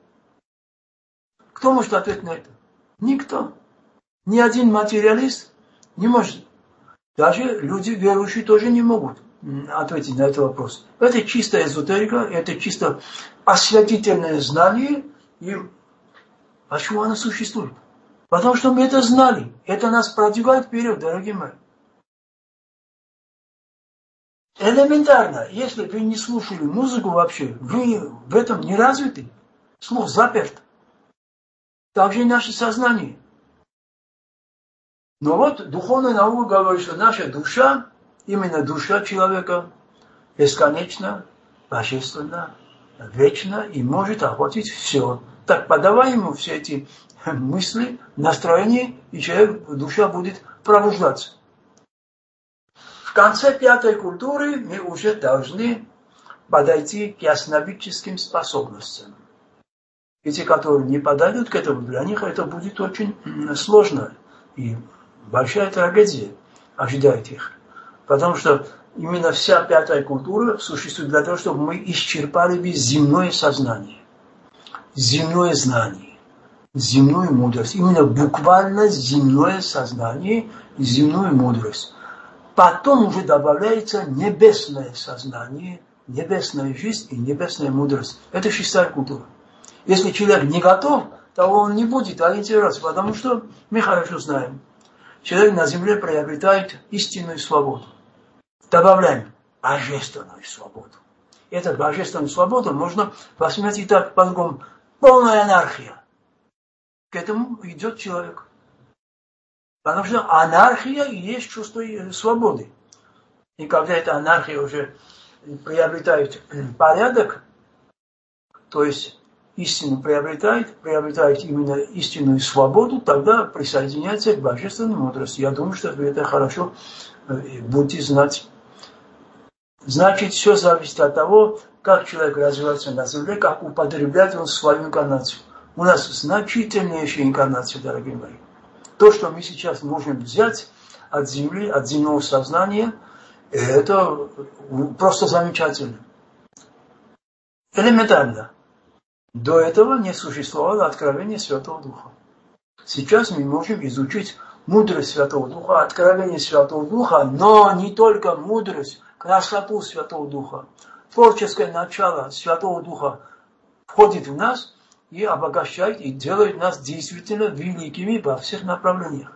Кто может ответить на это? Никто. Ни один материалист не может. Даже люди верующие тоже не могут ответить на этот вопрос. Это чисто эзотерика, это чисто осветительное знание. И почему оно существует? Потому что мы это знали. Это нас продвигает вперед, дорогие мои. Элементарно. Если вы не слушали музыку вообще, вы в этом не развиты. Слух заперт. Также и наше сознание. Но вот духовная наука говорит, что наша душа, именно душа человека, бесконечна, божественна, вечна и может охватить все. Так подавай ему все эти мысли, настроения, и душа будет пробуждаться. В конце пятой культуры мы уже должны подойти к ясновидческим способностям. И те, которые не подойдут к этому, для них это будет очень сложно. И большая трагедия ожидает их. Потому что именно вся пятая культура существует для того, чтобы мы исчерпали бы земное сознание, земное знание, земную мудрость. Именно буквально земное сознание и земную мудрость. Потом уже добавляется небесное сознание, небесная жизнь и небесная мудрость. Это шестая культура. Если человек не готов, то он не будет ориентироваться, потому что мы хорошо знаем. Человек на земле приобретает истинную свободу. Добавляем божественную свободу. Эту божественную свободу можно воспринять и так по-другому. Полная анархия. К этому идет человек. Потому что анархия и есть чувство свободы. И когда эта анархия уже приобретает порядок, то есть истину приобретает именно истинную свободу, тогда присоединяется к божественной мудрости. Я думаю, что вы это хорошо будете знать. Значит, все зависит от того, как человек развивается на земле, как употребляет он свою инкарнацию. У нас значительнейшая инкарнация, дорогие мои. То, что мы сейчас можем взять от земли, от земного сознания, это просто замечательно. Элементарно. До этого не существовало откровения Святого Духа. Сейчас мы можем изучить мудрость Святого Духа, откровение Святого Духа, но не только мудрость, красоту Святого Духа. Творческое начало Святого Духа входит в нас и обогащает, и делает нас действительно великими во всех направлениях.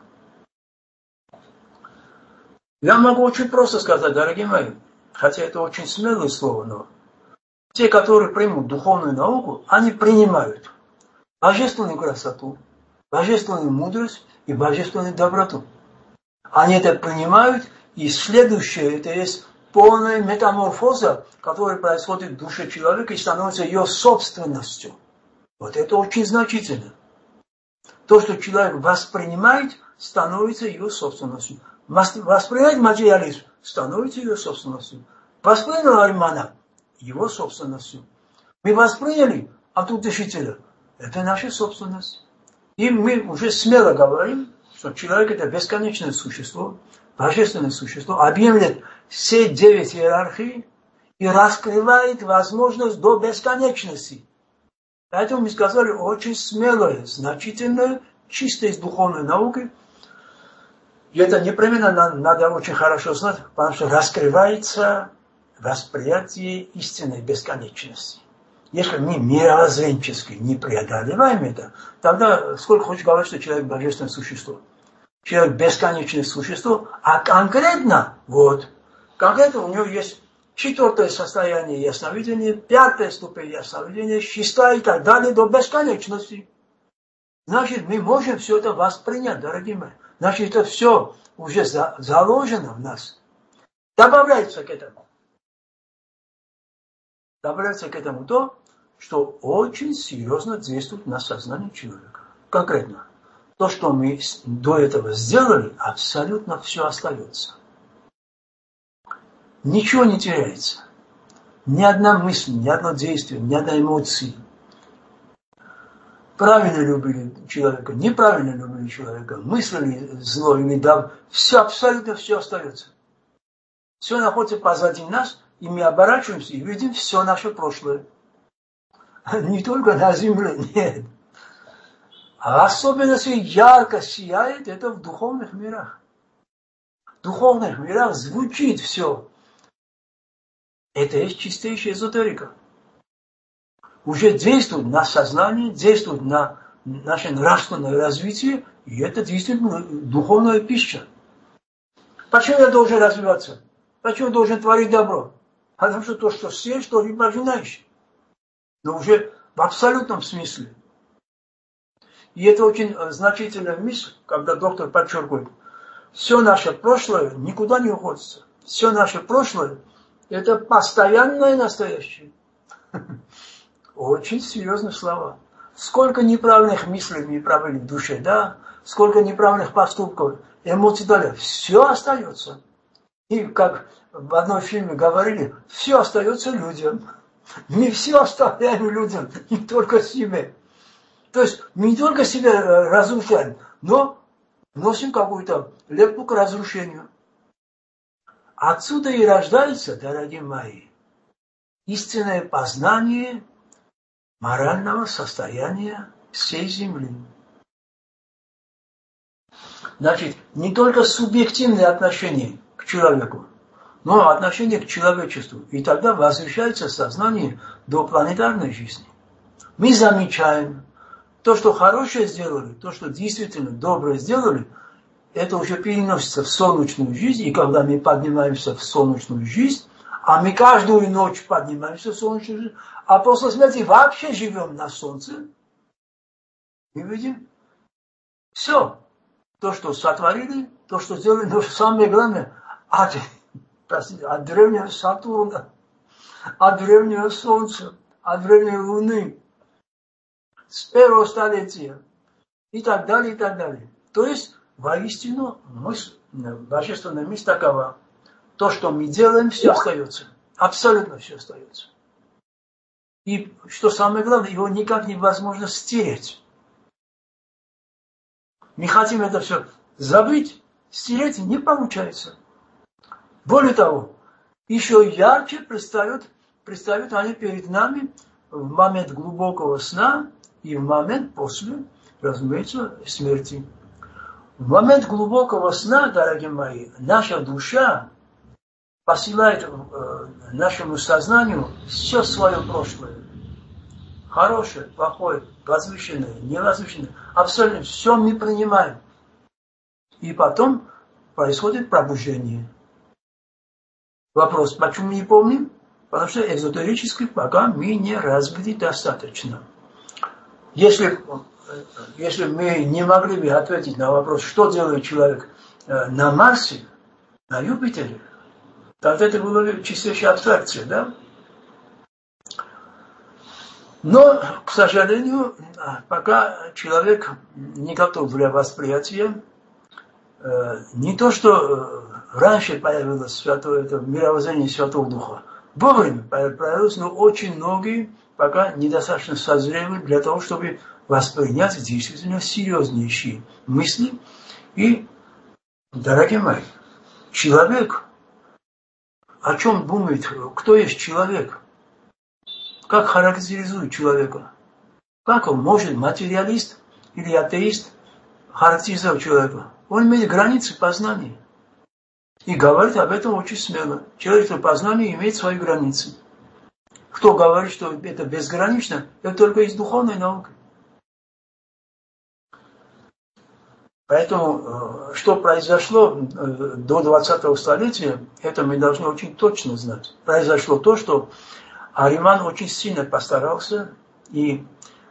Я могу очень просто сказать, дорогие мои, хотя это очень смелое слово, но те, которые примут духовную науку, они принимают божественную красоту, божественную мудрость и божественную доброту. Они это принимают, и следующее, это есть полная метаморфоза, которая происходит в душе человека и становится ее собственностью. Вот это очень значительно. То, что человек воспринимает, становится ее собственностью. Воспринимает материализм, становится ее собственностью. Воспринял Альмана, его собственностью. Мы восприняли Абдул-Дешителя, это наша собственность. И мы уже смело говорим, что человек это бесконечное существо, божественное существо, объемлет все 9 иерархий и раскрывает возможность до бесконечности. Поэтому мы сказали очень смелое, значительное, чисто из духовной науки. И это непременно надо очень хорошо знать, потому что раскрывается восприятие истинной бесконечности. Если мы мировоззренчески не преодолеваем это, тогда сколько хочешь говорить, что человек божественное существо. Человек бесконечное существо, а конкретно у него есть 4 состояние ясновидения, 5 ступень ясновидения, 6 и так далее до бесконечности. Значит, мы можем все это воспринять, дорогие мои. Значит, это все уже заложено в нас. Добавляется к этому то, что очень серьезно действует на сознание человека. Конкретно. То, что мы до этого сделали, абсолютно все остается. Ничего не теряется. Ни одна мысль, ни одно действие, ни одна эмоция. Правильно любили человека, неправильно любили человека, мыслили зло или да, все, абсолютно все остается. Все находится позади нас, и мы оборачиваемся и видим все наше прошлое. Не только на земле, нет. А особенно ярко сияет это в духовных мирах. В духовных мирах звучит все. Это есть чистейшая эзотерика. Уже действует на сознание, действует на наше нравственное развитие, и это действительно духовная пища. Почему я должен развиваться? Почему я должен творить добро? Потому что то, что сеешь, то и пожинаешь. Но уже в абсолютном смысле. И это очень значительная мысль, когда доктор подчеркивает, все наше прошлое никуда не уходит. Все наше прошлое – это постоянное настоящее. Очень серьезные слова. Сколько неправильных мыслей мы провели в душе, да? Сколько неправильных поступков, эмоций далее. Все остается. И как в одном фильме говорили, все остается людям. Мы все оставляем людям, не только себе. То есть мы не только себя разрушаем, но носим какую-то лепту к разрушению. Отсюда и рождается, дорогие мои, истинное познание морального состояния всей Земли. Значит, не только субъективное отношение к человеку, но отношение к человечеству. И тогда возвращается сознание до планетарной жизни. Мы замечаем, то, что хорошее сделали, то, что действительно доброе сделали, это уже переносится в солнечную жизнь. И когда мы поднимаемся в солнечную жизнь, а мы каждую ночь поднимаемся в солнечную жизнь, а после смерти вообще живем на солнце, мы видим все. То, что сотворили, то, что сделали, но самое главное, от древнего Сатурна, от древнего Солнца, от древней Луны, с первого столетия и так далее, и так далее. То есть, воистину, божественная мысль такова. То, что мы делаем, все остается. Абсолютно все остается. И, что самое главное, его никак невозможно стереть. Мы хотим это все забыть, стереть не получается. Более того, еще ярче предстают они перед нами в момент глубокого сна и в момент после, разумеется, смерти. В момент глубокого сна, дорогие мои, наша душа посылает нашему сознанию все свое прошлое. Хорошее, плохое, возвышенное, невозвышенное. Абсолютно все мы принимаем. И потом происходит пробуждение. Вопрос, почему мы не помним? Потому что экзотерически пока мы не развиты достаточно. Если мы не могли бы ответить на вопрос, что делает человек на Марсе, на Юпитере, тогда это была бы чистейшая абстракция, да? Но, к сожалению, пока человек не готов для восприятия, не то, что раньше появилось святое, это мировоззрение Святого Духа, вовремя появилось, но очень многие пока недостаточно созрелы для того, чтобы воспринять действительно серьезнейшие мысли. И, дорогие мои, человек, о чем думает, кто есть человек, как характеризует человека, как он может, материалист или атеист, характеризовать человека. Он имеет границы познания. И говорит об этом очень смело. Человеческое познание имеет свои границы. Кто говорит, что это безгранично, это только из духовной науки. Поэтому, что произошло до 20-го столетия, это мы должны очень точно знать. Произошло то, что Ариман очень сильно постарался, и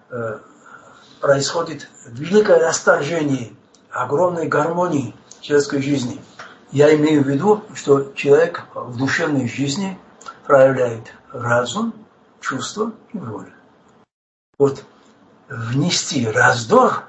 происходит великое расторжение огромной гармонии человеческой жизни. Я имею в виду, что человек в душевной жизни проявляет разум, чувство и волю. Вот внести раздор,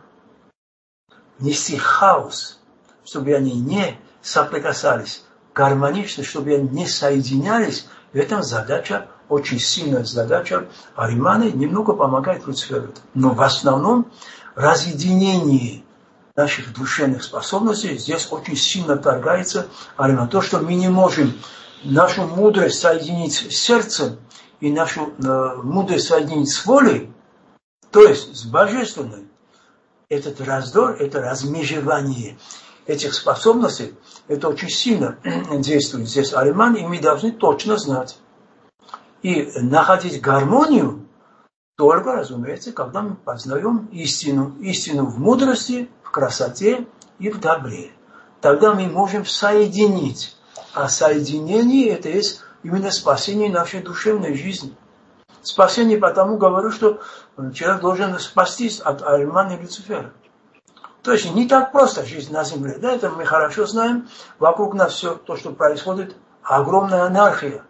внести хаос, чтобы они не соприкасались, гармонично, чтобы они не соединялись, в этом задача, очень сильная задача Аримана, немного помогает Люциферу. Но в основном разъединение наших душевных способностей здесь очень сильно торгается Ариман. То, что мы не можем нашу мудрость соединить с сердцем и нашу мудрость соединить с волей, то есть с божественной, этот раздор, это размежевание этих способностей, это очень сильно действует здесь Ариман, и мы должны точно знать. И находить гармонию только, разумеется, когда мы познаем истину. Истину в мудрости, в красоте и в добре. Тогда мы можем соединить. А соединение – это есть именно спасение нашей душевной жизни. Спасение потому говорю, что человек должен спастись от Аримана и Люцифера. То есть не так просто жизнь на земле. Да, это мы хорошо знаем. Вокруг нас все то, что происходит, огромная анархия.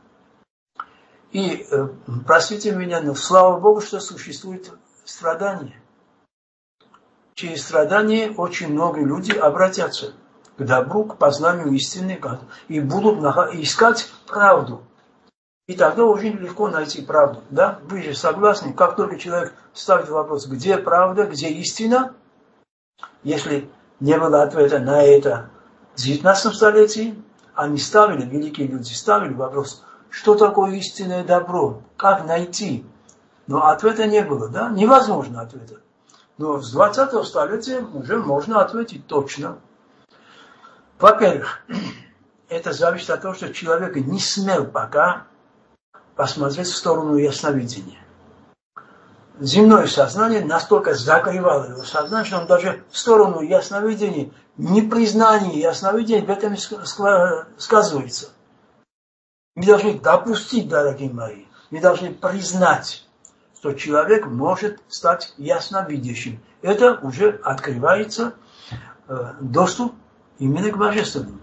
И, простите меня, но слава Богу, что существует страдание. Через страдания очень многие люди обратятся к добру, к познанию истины и будут искать правду. И тогда очень легко найти правду. Да? Вы же согласны, как только человек ставит вопрос, где правда, где истина, если не было ответа на это в 19 столетии, они ставили, великие люди ставили вопрос, что такое истинное добро, как найти. Но ответа не было, да? Невозможно ответа. Но с 20-го столетия уже можно ответить точно. Во-первых, это зависит от того, что человек не смел пока посмотреть в сторону ясновидения. Земное сознание настолько закрывало его сознание, что он даже в сторону ясновидения, непризнание ясновидения в этом сказывается. Мы должны допустить, дорогие мои, мы должны признать, что человек может стать ясновидящим. Это уже открывается доступ именно к божественному.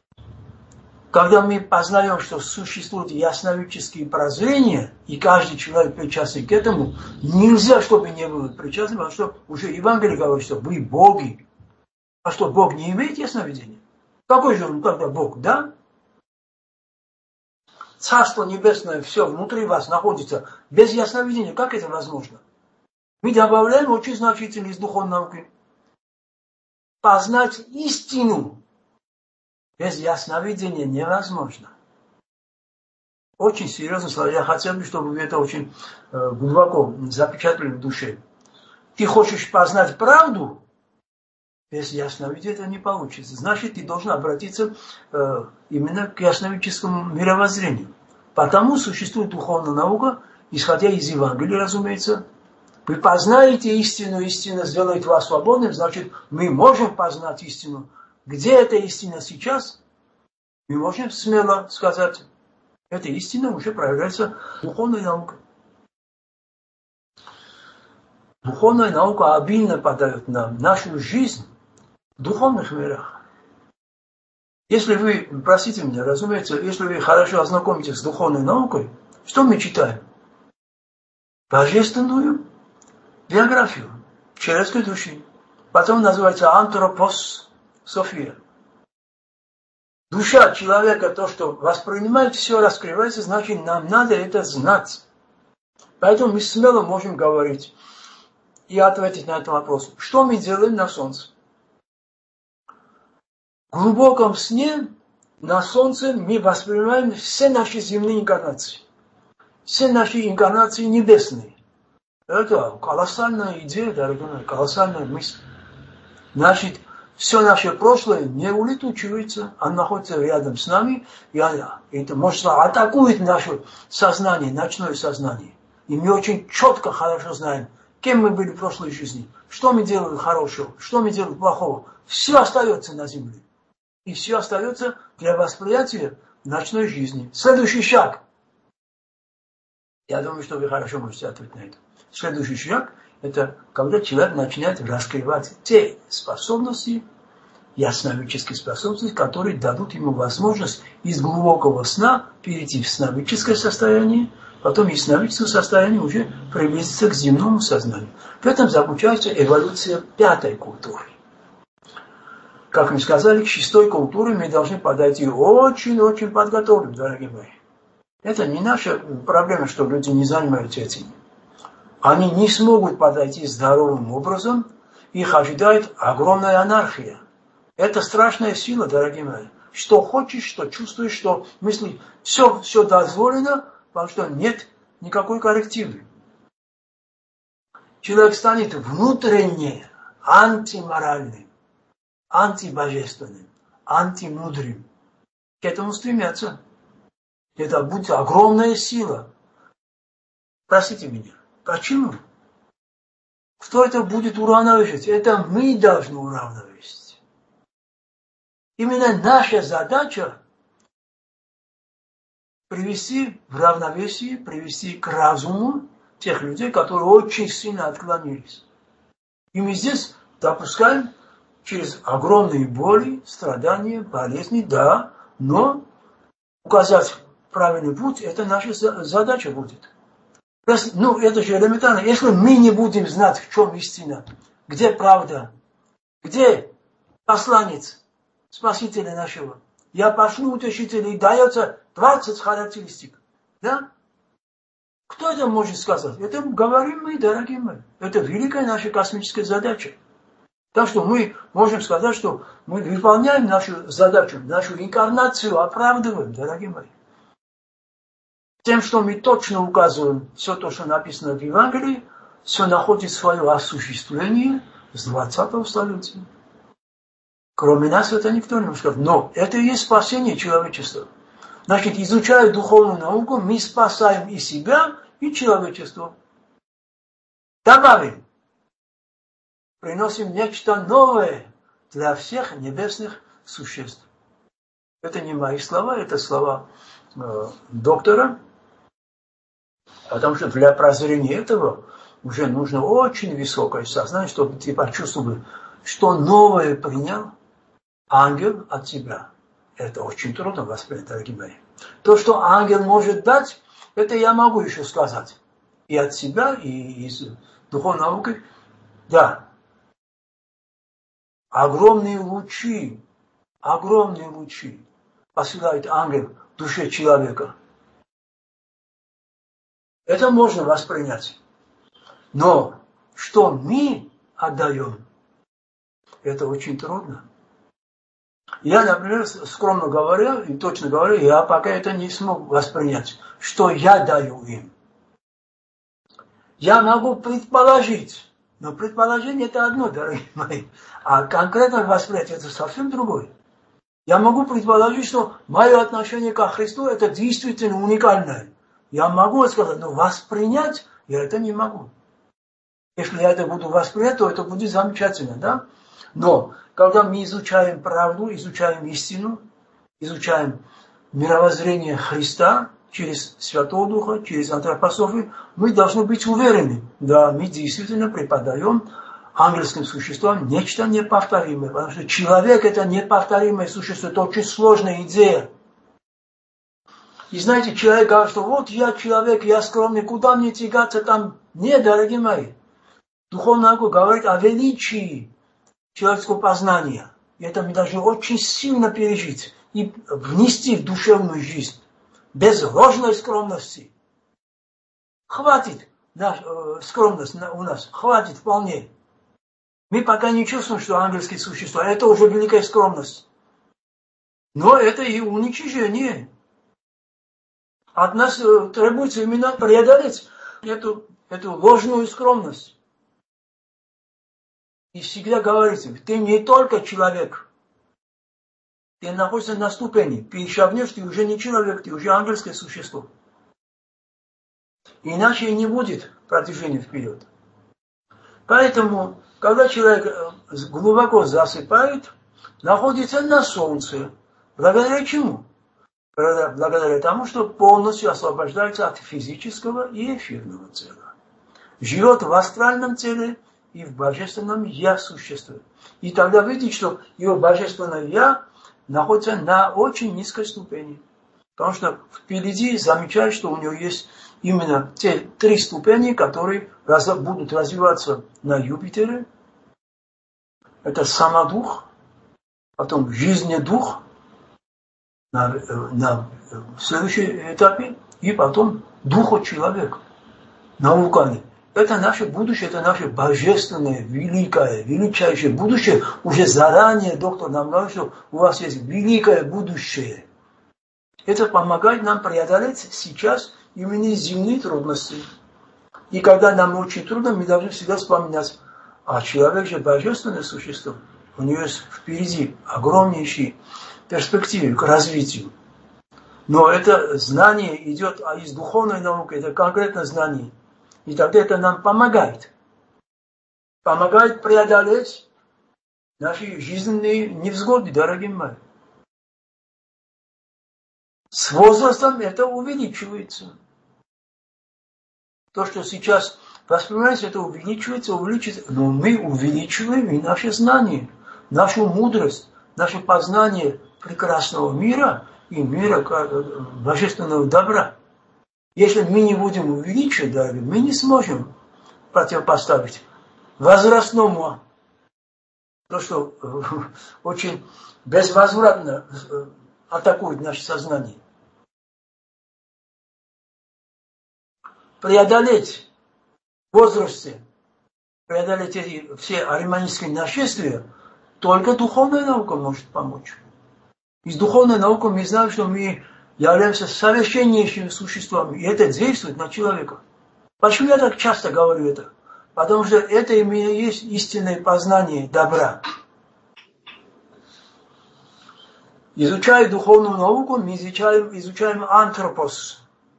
Когда мы познаем, что существуют ясновидческие прозрения, и каждый человек причастен к этому, нельзя, чтобы не было причастным, потому что уже Евангелие говорит, что вы боги. А что, Бог не имеет ясновидения? Какой же он тогда Бог, да? Царство Небесное, все внутри вас находится без ясновидения. Как это возможно? Мы добавляем очень значительно из духовной науки. Познать истину без ясновидения невозможно. Очень серьезно слова. Я хотел бы, чтобы вы это очень глубоко запечатали в душе. Ты хочешь познать правду? Без ясновидения это не получится. Значит, ты должен обратиться именно к ясновидческому мировоззрению. Потому существует духовная наука, исходя из Евангелия, разумеется. Вы познаете истину, истина сделает вас свободным, значит, мы можем познать истину. Где эта истина сейчас? Мы можем смело сказать, эта истина уже проявляется духовной наукой. Духовная наука обильно подает нам нашу жизнь в духовных мирах. Если вы, простите меня, разумеется, если вы хорошо ознакомитесь с духовной наукой, что мы читаем? Божественную биографию человеческой души. Потом называется антропос София. Душа человека, то, что воспринимает, все раскрывается, значит, нам надо это знать. Поэтому мы смело можем говорить и ответить на этот вопрос. Что мы делаем на солнце? В глубоком сне на солнце мы воспринимаем все наши земные инкарнации. Все наши инкарнации небесные. Это колоссальная идея, дорогие мои, колоссальная мысль. Значит, все наше прошлое не улетучивается, оно находится рядом с нами, и это, может сказать, атакует наше сознание, ночное сознание. И мы очень четко, хорошо знаем, кем мы были в прошлой жизни, что мы делали хорошего, что мы делали плохого. Все остается на земле. И все остается для восприятия ночной жизни. Следующий шаг. Я думаю, что вы хорошо можете ответить на это. Следующий шаг – это когда человек начинает раскрывать те способности, ясновидческие способности, которые дадут ему возможность из глубокого сна перейти в сновидческое состояние, потом из сновидческого состояния уже приблизиться к земному сознанию. В этом заключается эволюция пятой культуры. Как мы сказали, к шестой культуре мы должны подойти очень-очень подготовленным, дорогие мои. Это не наша проблема, что люди не занимаются этим. Они не смогут подойти здоровым образом, их ожидает огромная анархия. Это страшная сила, дорогие мои. Что хочешь, что чувствуешь, что мыслишь, все дозволено, потому что нет никакой коррективы. Человек станет внутренне антиморальным, антибожественным, антимудрым. К этому стремятся. Это будет огромная сила. Простите меня. Почему? Кто это будет уравновешивать? Это мы должны уравновесить. Именно наша задача привести в равновесие, привести к разуму тех людей, которые очень сильно отклонились. И мы здесь допускаем через огромные боли, страдания, болезни, да, но указать правильный путь, это наша задача будет. Ну, это же элементарно. Если мы не будем знать, в чем истина, где правда, где посланец Спасителя нашего, я пошлю утешителя, и дается 20 характеристик. Да? Кто это может сказать? Это говорим мы, дорогие мои. Это великая наша космическая задача. Так что мы можем сказать, что мы выполняем нашу задачу, нашу инкарнацию оправдываем, дорогие мои. Тем, что мы точно указываем все то, что написано в Евангелии, все находит свое осуществление с 20-го столетия. Кроме нас это никто не может сказать. Но это и есть спасение человечества. Значит, изучая духовную науку, мы спасаем и себя, и человечество. Добавим. Приносим нечто новое для всех небесных существ. Это не мои слова, это слова доктора. Потому что для прозрения этого уже нужно очень высокое сознание, чтобы ты почувствовал, что новое принял ангел от тебя. Это очень трудно воспринять, дорогие мои. То, что ангел может дать, это я могу еще сказать. И от себя, и из духовной науки. Да. Огромные лучи посылает ангел в душе человека. Это можно воспринять. Но что мы отдаем, это очень трудно. Я, например, скромно говоря, и точно говоря, я пока это не смог воспринять, что я даю им. Я могу предположить, но предположение это одно, дорогие мои, а конкретно воспринятие это совсем другое. Я могу предположить, что мое отношение ко Христу это действительно уникальное. Я могу сказать, но воспринять я это не могу. Если я это буду воспринять, то это будет замечательно, да? Но когда мы изучаем правду, изучаем истину, изучаем мировоззрение Христа через Святого Духа, через антропософию, мы должны быть уверены, да, мы действительно преподаем ангельским существам нечто неповторимое, потому что человек это неповторимое существо, это очень сложная идея. И знаете, человек говорит, что вот я человек, я скромный, куда мне тягаться там? Нет, дорогие мои. Духовная наука говорит о величии человеческого познания. И это мы должны очень сильно пережить и внести в душевную жизнь. Без ложной скромности. Хватит скромность у нас, хватит вполне. Мы пока не чувствуем, что ангельские существа, это уже великая скромность. Но это и уничижение. От нас требуется именно преодолеть эту ложную скромность. И всегда говорится, ты не только человек, ты находишься на ступени, перешагнешь, ты уже не человек, ты уже ангельское существо. Иначе и не будет продвижения вперед. Поэтому, когда человек глубоко засыпает, находится на солнце. Благодаря чему? Благодаря тому, что полностью освобождается от физического и эфирного тела. Живет в астральном теле и в божественном Я существует. И тогда видит, что его божественное Я находится на очень низкой ступени. Потому что впереди замечает, что у него есть именно те 3 ступени, которые будут развиваться на Юпитере. Это самодух, потом жизнедух на следующем этапе, и потом духочеловек на вулкане. Это наше будущее, это наше божественное, великое, величайшее будущее. Уже заранее доктор нам говорит, что у вас есть великое будущее. Это помогает нам преодолеть сейчас именно земные трудности. И когда нам очень трудно, мы должны всегда вспоминать, а человек же божественное существо. У него есть впереди огромнейшие перспективы к развитию. Но это знание идет из духовной науки, это конкретное знание. И тогда это нам помогает. Помогает преодолеть наши жизненные невзгоды, дорогие мои. С возрастом это увеличивается. То, что сейчас воспринимается, это увеличивается. Но мы увеличиваем и наши знания, нашу мудрость, наше познание прекрасного мира и мира божественного добра. Если мы не будем увеличивать, дорогие, мы не сможем противопоставить возрастному то, что очень безвозвратно атакует наше сознание. Преодолеть в возрасте, преодолеть эти все ариманические нашествия, только духовная наука может помочь. Из духовной науки мы знаем, что мы являемся совершеннейшими существами, и это действует на человека. Почему я так часто говорю это? Потому что это именно есть истинное познание добра. Изучая духовную науку, мы изучаем антропос.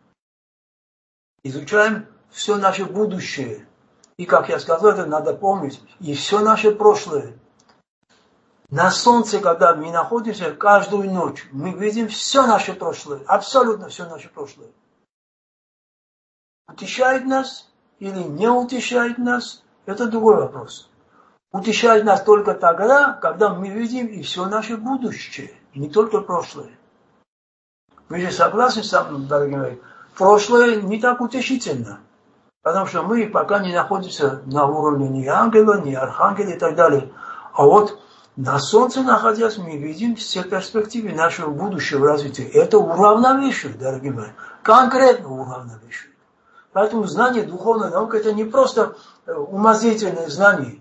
Изучаем все наше будущее. И, как я сказал, это надо помнить. И все наше прошлое. На солнце, когда мы находимся каждую ночь, мы видим все наше прошлое. Абсолютно все наше прошлое. Утешает нас или не утешает нас, это другой вопрос. Утешает нас только тогда, когда мы видим и все наше будущее, не только прошлое. Вы же согласны со мной, дорогие мои? Прошлое не так утешительно, потому что мы пока не находимся на уровне ни ангела, ни архангела и так далее. А вот на солнце находясь, мы видим все перспективы нашего будущего развития. Это уравновешивает, дорогие мои, конкретно уравновешивает. Поэтому знание духовной науки это не просто умозрительное знание.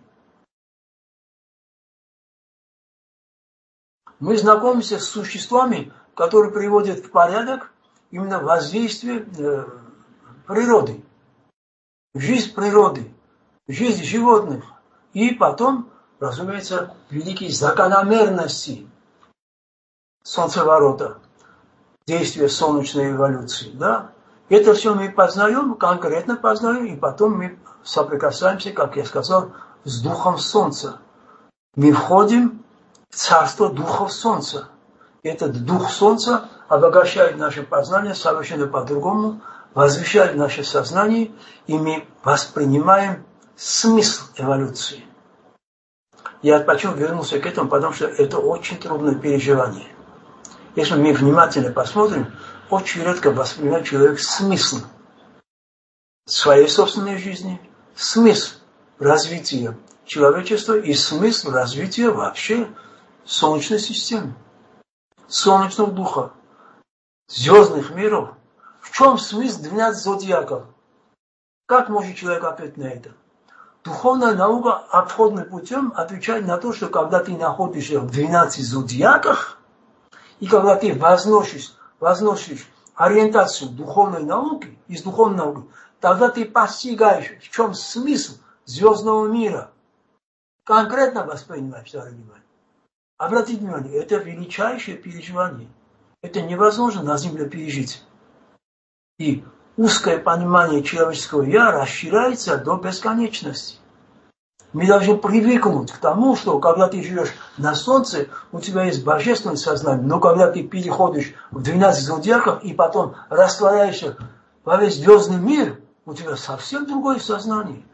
Мы знакомимся с существами, которые приводят в порядок именно воздействие природы, жизнь природы, жизнь животных. И потом, разумеется, великие закономерности солнцеворота, действия солнечной эволюции. Да? Это все мы познаем, конкретно познаем, и потом мы соприкасаемся, как я сказал, с духом солнца. Мы входим в царство духов солнца. Этот дух солнца обогащает наше познание совершенно по-другому, возвещает наше сознание, и мы воспринимаем смысл эволюции. Я почему вернулся к этому, потому что это очень трудное переживание. Если мы внимательно посмотрим, очень редко воспринимает человек смысл своей собственной жизни, смысл развития человечества и смысл развития вообще Солнечной системы, солнечного духа, звездных миров. В чем смысл 12 зодиаков? Как может человек ответить на это? Духовная наука обходным путем отвечает на то, что когда ты находишься в 12 зодиаках, и когда ты возносишь ориентацию духовной науки, из духовной науки, тогда ты постигаешь, в чем смысл звездного мира. Конкретно воспринимаешь, дорогие мои. Обратите внимание, это величайшее переживание. Это невозможно на Земле пережить. И узкое понимание человеческого «я» расширяется до бесконечности. Мы должны привыкнуть к тому, что когда ты живешь на Солнце, у тебя есть божественное сознание, но когда ты переходишь в 12 зодиаков и потом растворяешься во весь звездный мир, у тебя совсем другое сознание.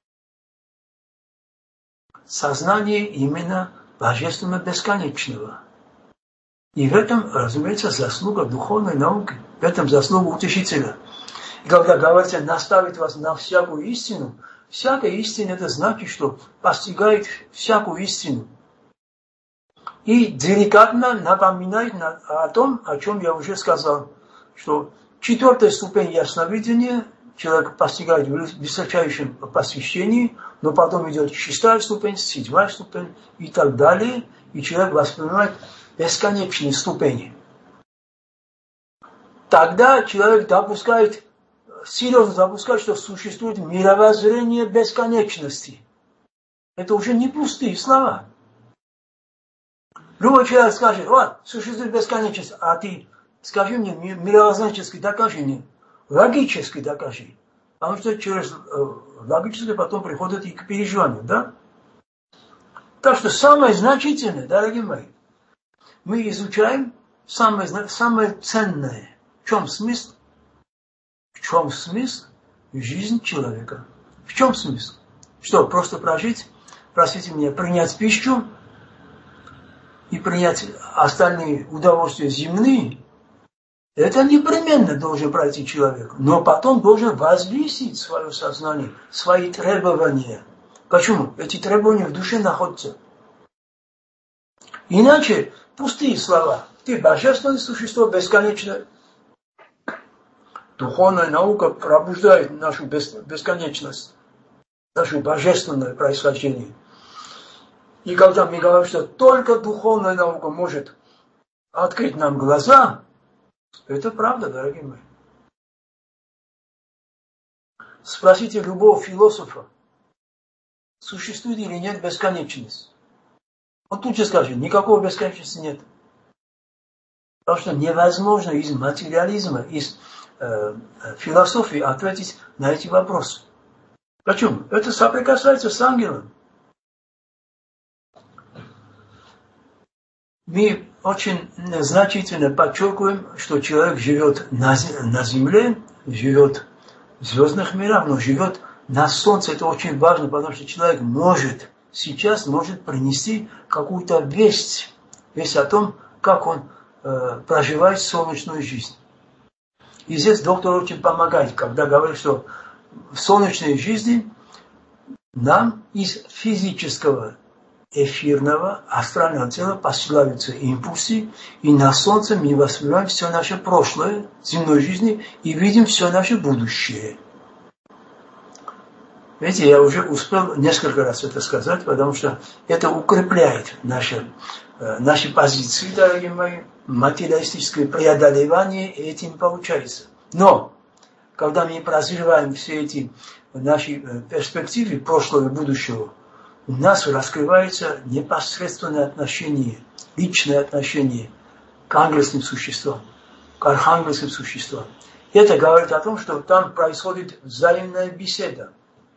Сознание именно божественного бесконечного. И в этом, разумеется, заслуга духовной науки, в этом заслуга утешителя. И когда говорится наставить вас на всякую истину, всякая истина это значит, что постигает всякую истину. И деликатно напоминает о том, о чем я уже сказал, что 4-я ступень ясновидения человек постигает в высочайшем посвящении, но потом идет 6-я ступень, 7-я ступень и так далее, и человек воспринимает бесконечные ступени. Тогда человек серьезно допускает, что существует мировоззрение бесконечности. Это уже не пустые слова. Любой человек скажет: вот, существует бесконечность, а ты скажи мне мировоззренчески, докажи мне, логически докажи. Потому что через логическое потом приходит и к переживанию, да? Так что самое значительное, дорогие мои, мы изучаем самое ценное. В чем смысл? В чем смысл жизни человека? В чем смысл? Что, просто прожить? Простите меня, принять пищу и принять остальные удовольствия земные? Это непременно должен пройти человек. Но потом должен возвысить свое сознание, свои требования. Почему? Эти требования в душе находятся. Иначе пустые слова. Ты божественное существо, бесконечное. Духовная наука пробуждает нашу бесконечность, наше божественное происхождение. И когда мы говорим, что только духовная наука может открыть нам глаза, это правда, дорогие мои. Спросите любого философа, существует или нет бесконечность. Он тут же скажет: никакого бесконечности нет. Потому что невозможно из материализма, из философии ответить на эти вопросы. Почему? Это соприкасается с ангелом. Мы очень значительно подчеркиваем, что человек живет на Земле, живет в звездных мирах, но живет на Солнце. Это очень важно, потому что человек сейчас может принести какую-то весть о том, как он проживает солнечную жизнь. И здесь доктор очень помогает, когда говорит, что в солнечной жизни нам из физического, эфирного, астрального тела посылаются импульсы, и на Солнце мы воспринимаем все наше прошлое земной жизни и видим все наше будущее. Видите, я уже успел несколько раз это сказать, потому что это укрепляет наши позиции, дорогие мои. Материалистическое преодолевание этим получается. Но, когда мы прозреваем все эти наши перспективы прошлого и будущего, у нас раскрывается непосредственное отношение, личное отношение к ангельским существам, к архангельским существам. Это говорит о том, что там происходит взаимная беседа.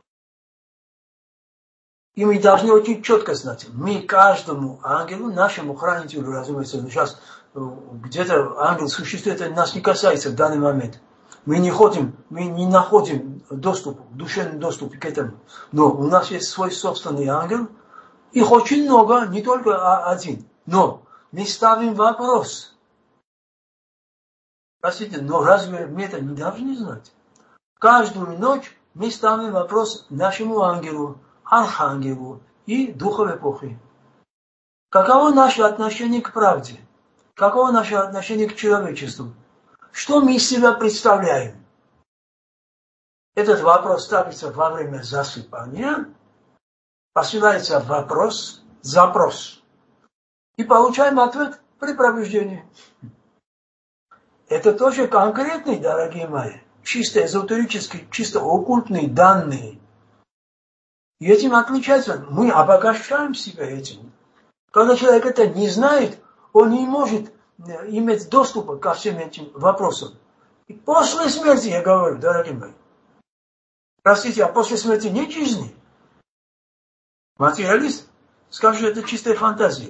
И мы должны очень четко знать, мы каждому ангелу, нашему хранителю, разумеется, сейчас где-то ангел существует, это нас не касается в данный момент. Мы не находим душевный доступ к этому. Но у нас есть свой собственный ангел, их очень много, не только один. Но мы ставим вопрос. Простите, но разве мы это не должны знать? Каждую ночь мы ставим вопрос нашему ангелу, архангелу и духу эпохи. Каково наше отношение к правде? Каково наше отношение к человечеству? Что мы из себя представляем? Этот вопрос ставится во время засыпания, посылается вопрос, запрос, и получаем ответ при пробуждении. Это тоже конкретные, дорогие мои, чисто эзотерические, чисто оккультные данные. И этим отличается. Мы обогащаем себя этим. Когда человек это не знает, он не может иметь доступа ко всем этим вопросам. И после смерти, я говорю, дорогие мои, простите, а после смерти нет жизни? Материалист скажет, это чистая фантазия.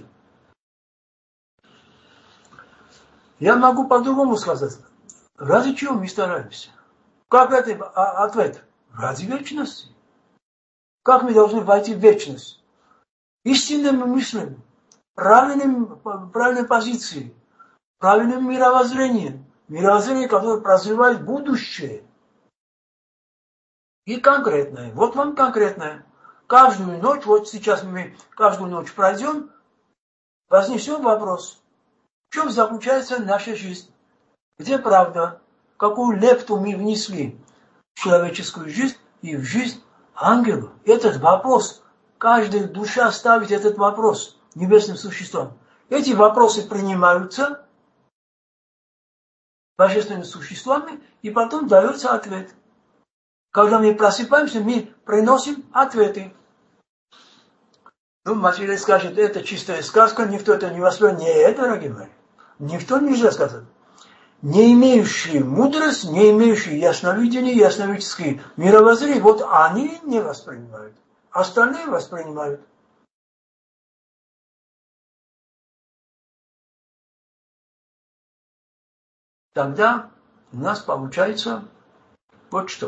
Я могу по-другому сказать. Ради чего мы стараемся? Как это ответ? Ради вечности. Как мы должны войти в вечность? Истинными мыслями, правильной позицией, правильным мировоззрением. Мировоззрение, которое прозревает будущее. И конкретное. Вот вам конкретное. Каждую ночь, вот сейчас мы каждую ночь пройдем, вознесем вопрос. В чем заключается наша жизнь? Где правда? Какую лепту мы внесли в человеческую жизнь и в жизнь ангелов? Этот вопрос, каждая душа ставит этот вопрос небесным существам. Эти вопросы принимаются божественными существами, и потом дается ответ. Когда мы просыпаемся, мы приносим ответы. Ну, материалист скажет, это чистая сказка, никто это не воспринимает. Нет, дорогие мои, никто нельзя сказать. Не имеющие мудрость, не имеющие ясновидение, ясновидческие мировоззрение, вот они не воспринимают. Остальные воспринимают. Тогда у нас получается вот что.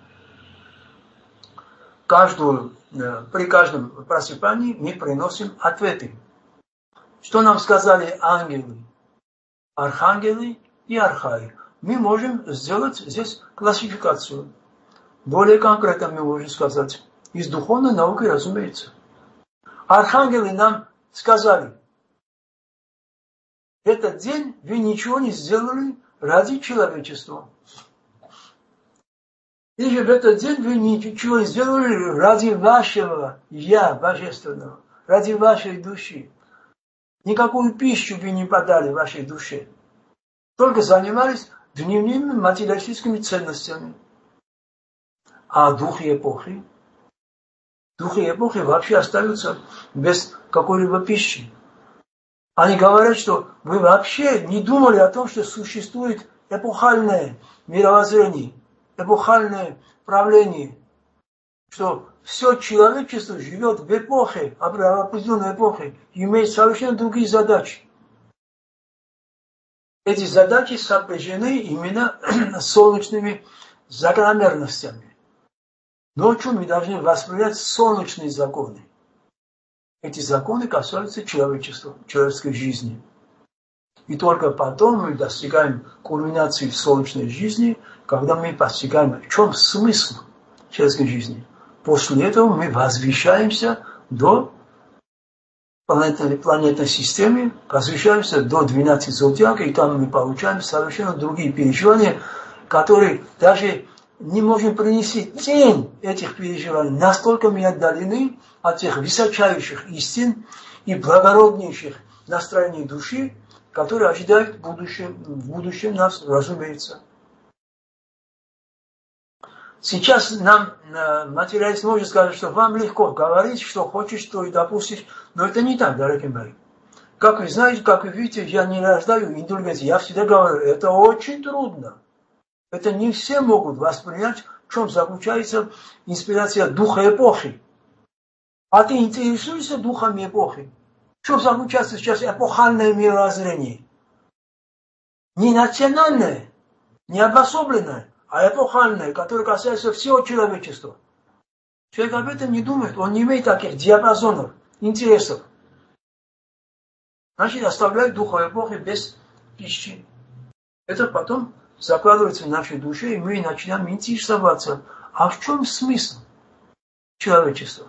При каждом просыпании мы приносим ответы. Что нам сказали ангелы, архангелы и архаи? Мы можем сделать здесь классификацию. Более конкретно мы можем сказать. Из духовной науки, разумеется. Архангелы нам сказали, этот день вы ничего не сделали ради человечества. Или в этот день вы ничего не сделали ради вашего «Я» божественного, ради вашей души. Никакую пищу вы не подали вашей душе. Только занимались дневными материалистическими ценностями. А духи эпохи вообще остаются без какой-либо пищи. Они говорят, что вы вообще не думали о том, что существует эпохальное мировоззрение, эпохальное правление, что все человечество живет в эпохе, в определенной эпохе, и имеет совершенно другие задачи. Эти задачи сопряжены именно с солнечными закономерностями. Ночью мы должны воспринять солнечные законы. Эти законы касаются человечества, человеческой жизни. И только потом мы достигаем кульминации в солнечной жизни, когда мы постигаем, в чем смысл человеческой жизни. После этого мы возвышаемся до планетной системы, возвышаемся до 12 зодиака, и там мы получаем совершенно другие переживания, которые даже не можем принести тень этих переживаний. Настолько мы отдалены от тех высочайших истин и благороднейших настроений души, которые ожидают в будущем нас, разумеется. Сейчас нам материалист может сказать, что вам легко говорить, что хочешь, что и допустишь, но это не так, дорогие мои. Как вы знаете, как вы видите, я не рождаю индульгенции, я всегда говорю, это очень трудно. Это не все могут воспринять, в чем заключается инспирация духа эпохи. А ты интересуешься духами эпохи? В чем заключается сейчас эпохальное мировоззрение? Не национальное, не обособленное, а эпохальное, которое касается всего человечества. Человек об этом не думает, он не имеет таких диапазонов, интересов. Значит, оставляет духа эпохи без пищи. Это потом закладывается в нашей душе, и мы начинаем интересоваться, а в чем смысл человечества?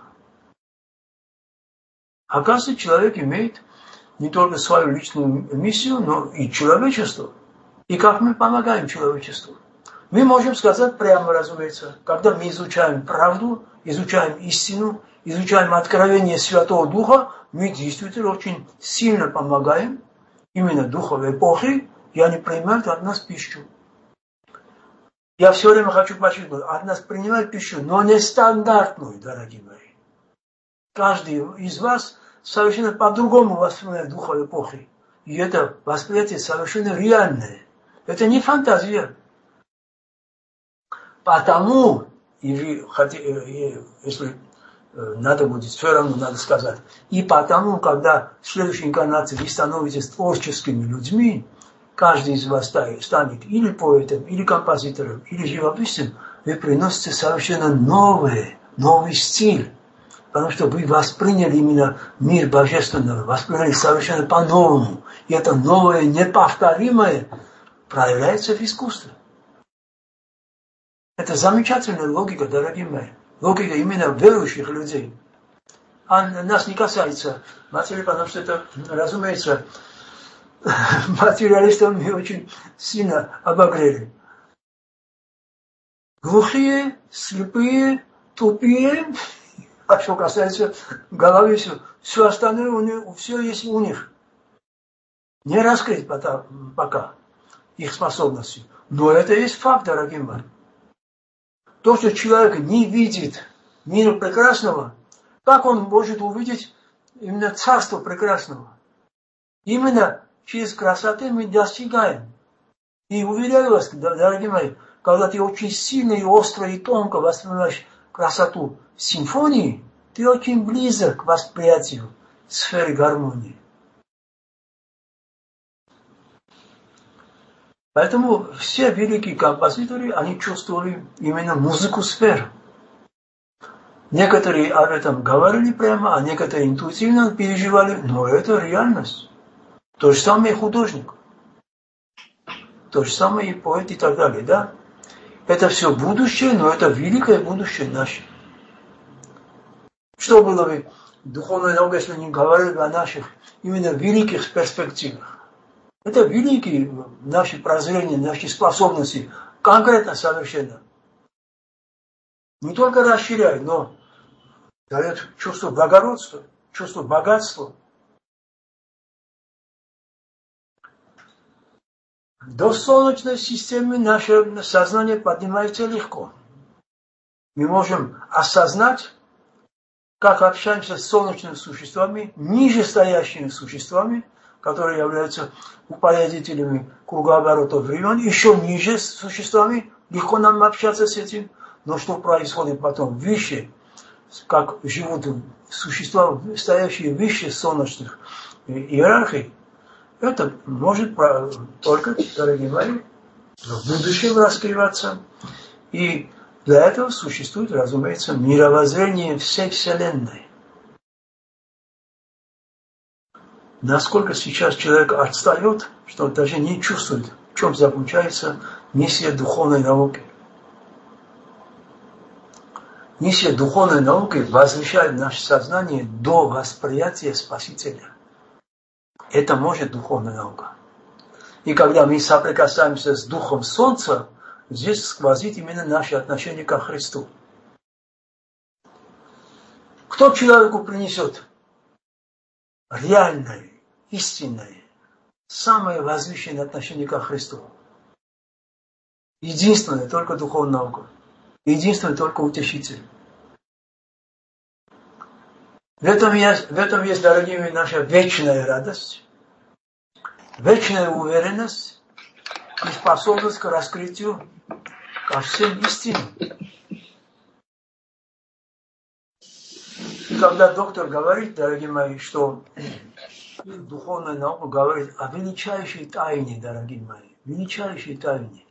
Оказывается, человек имеет не только свою личную миссию, но и человечество. И как мы помогаем человечеству. Мы можем сказать прямо, разумеется, когда мы изучаем правду, изучаем истину, изучаем откровение Святого Духа, мы действительно очень сильно помогаем именно духовной эпохи, и они принимают от нас пищу. Я все время хочу подчеркнуть, от нас принимают пищу, но не стандартную, дорогие мои. Каждый из вас совершенно по-другому воспринимает духовной эпохи. И это восприятие совершенно реальное. Это не фантазия. Потому, если надо будет, все равно надо сказать, и потому, когда в следующей инкарнации вы становитесь творческими людьми, каждый из вас станет или поэтом, или композитором, или живописцем, вы приносите совершенно новый стиль. Потому что вы восприняли именно мир божественного, восприняли совершенно по-новому. И это новое, неповторимое проявляется в искусстве. Это замечательная логика, дорогие мои. Логика именно верующих людей. А нас не касается материи, потому что это, разумеется, материалистов мы очень сильно обогрели. Глухие, слепые, тупые. А что касается головы, все остальное все есть у них. Не раскрыть пока их способности. Но это есть факт, дорогие мои. То, что человек не видит мира прекрасного, как он может увидеть именно царство прекрасного? Именно через красоту мы достигаем. И уверяю вас, дорогие мои, когда ты очень сильно и остро и тонко воспринимаешь красоту симфонии, ты очень близок к восприятию сферы гармонии. Поэтому все великие композиторы, они чувствовали именно музыку сфер. Некоторые об этом говорили прямо, а некоторые интуитивно переживали, но это реальность. То же самое и художник. То же самое и поэт и так далее, да? Это все будущее, но это великое будущее наше. Что было бы духовной наукой, если не говорили бы о наших именно великих перспективах? Это великие наши прозрения, наши способности, конкретно совершенно. Не только расширяют, но дает чувство благородства, чувство богатства. До Солнечной системы наше сознание поднимается легко. Мы можем осознать, как общаемся с солнечными существами, ниже стоящими существами, которые являются упорядителями кругооборота времен, еще ниже существами, легко нам общаться с этим, но что происходит потом выше, как живут существа, стоящие выше солнечных иерархий, это может только, дорогие мои, в будущем раскрываться. И для этого существует, разумеется, мировоззрение всей Вселенной. Насколько сейчас человек отстает, что он даже не чувствует, в чем заключается миссия духовной науки. Миссия духовной науки возвращает наше сознание до восприятия Спасителя. Это может духовная наука. И когда мы соприкасаемся с Духом Солнца, здесь сквозит именно наше отношение ко Христу. Кто человеку принесет реальное, истинное, самое возвышенное отношение ко Христу? Единственное, только духовная наука. Единственное, только утешитель. В этом есть, дорогие мои, наша вечная радость, вечная уверенность и способность к раскрытию ко всем истинам. И когда доктор говорит, дорогие мои, что духовная наука говорит о величайшей тайне, дорогие мои, величайшей тайне.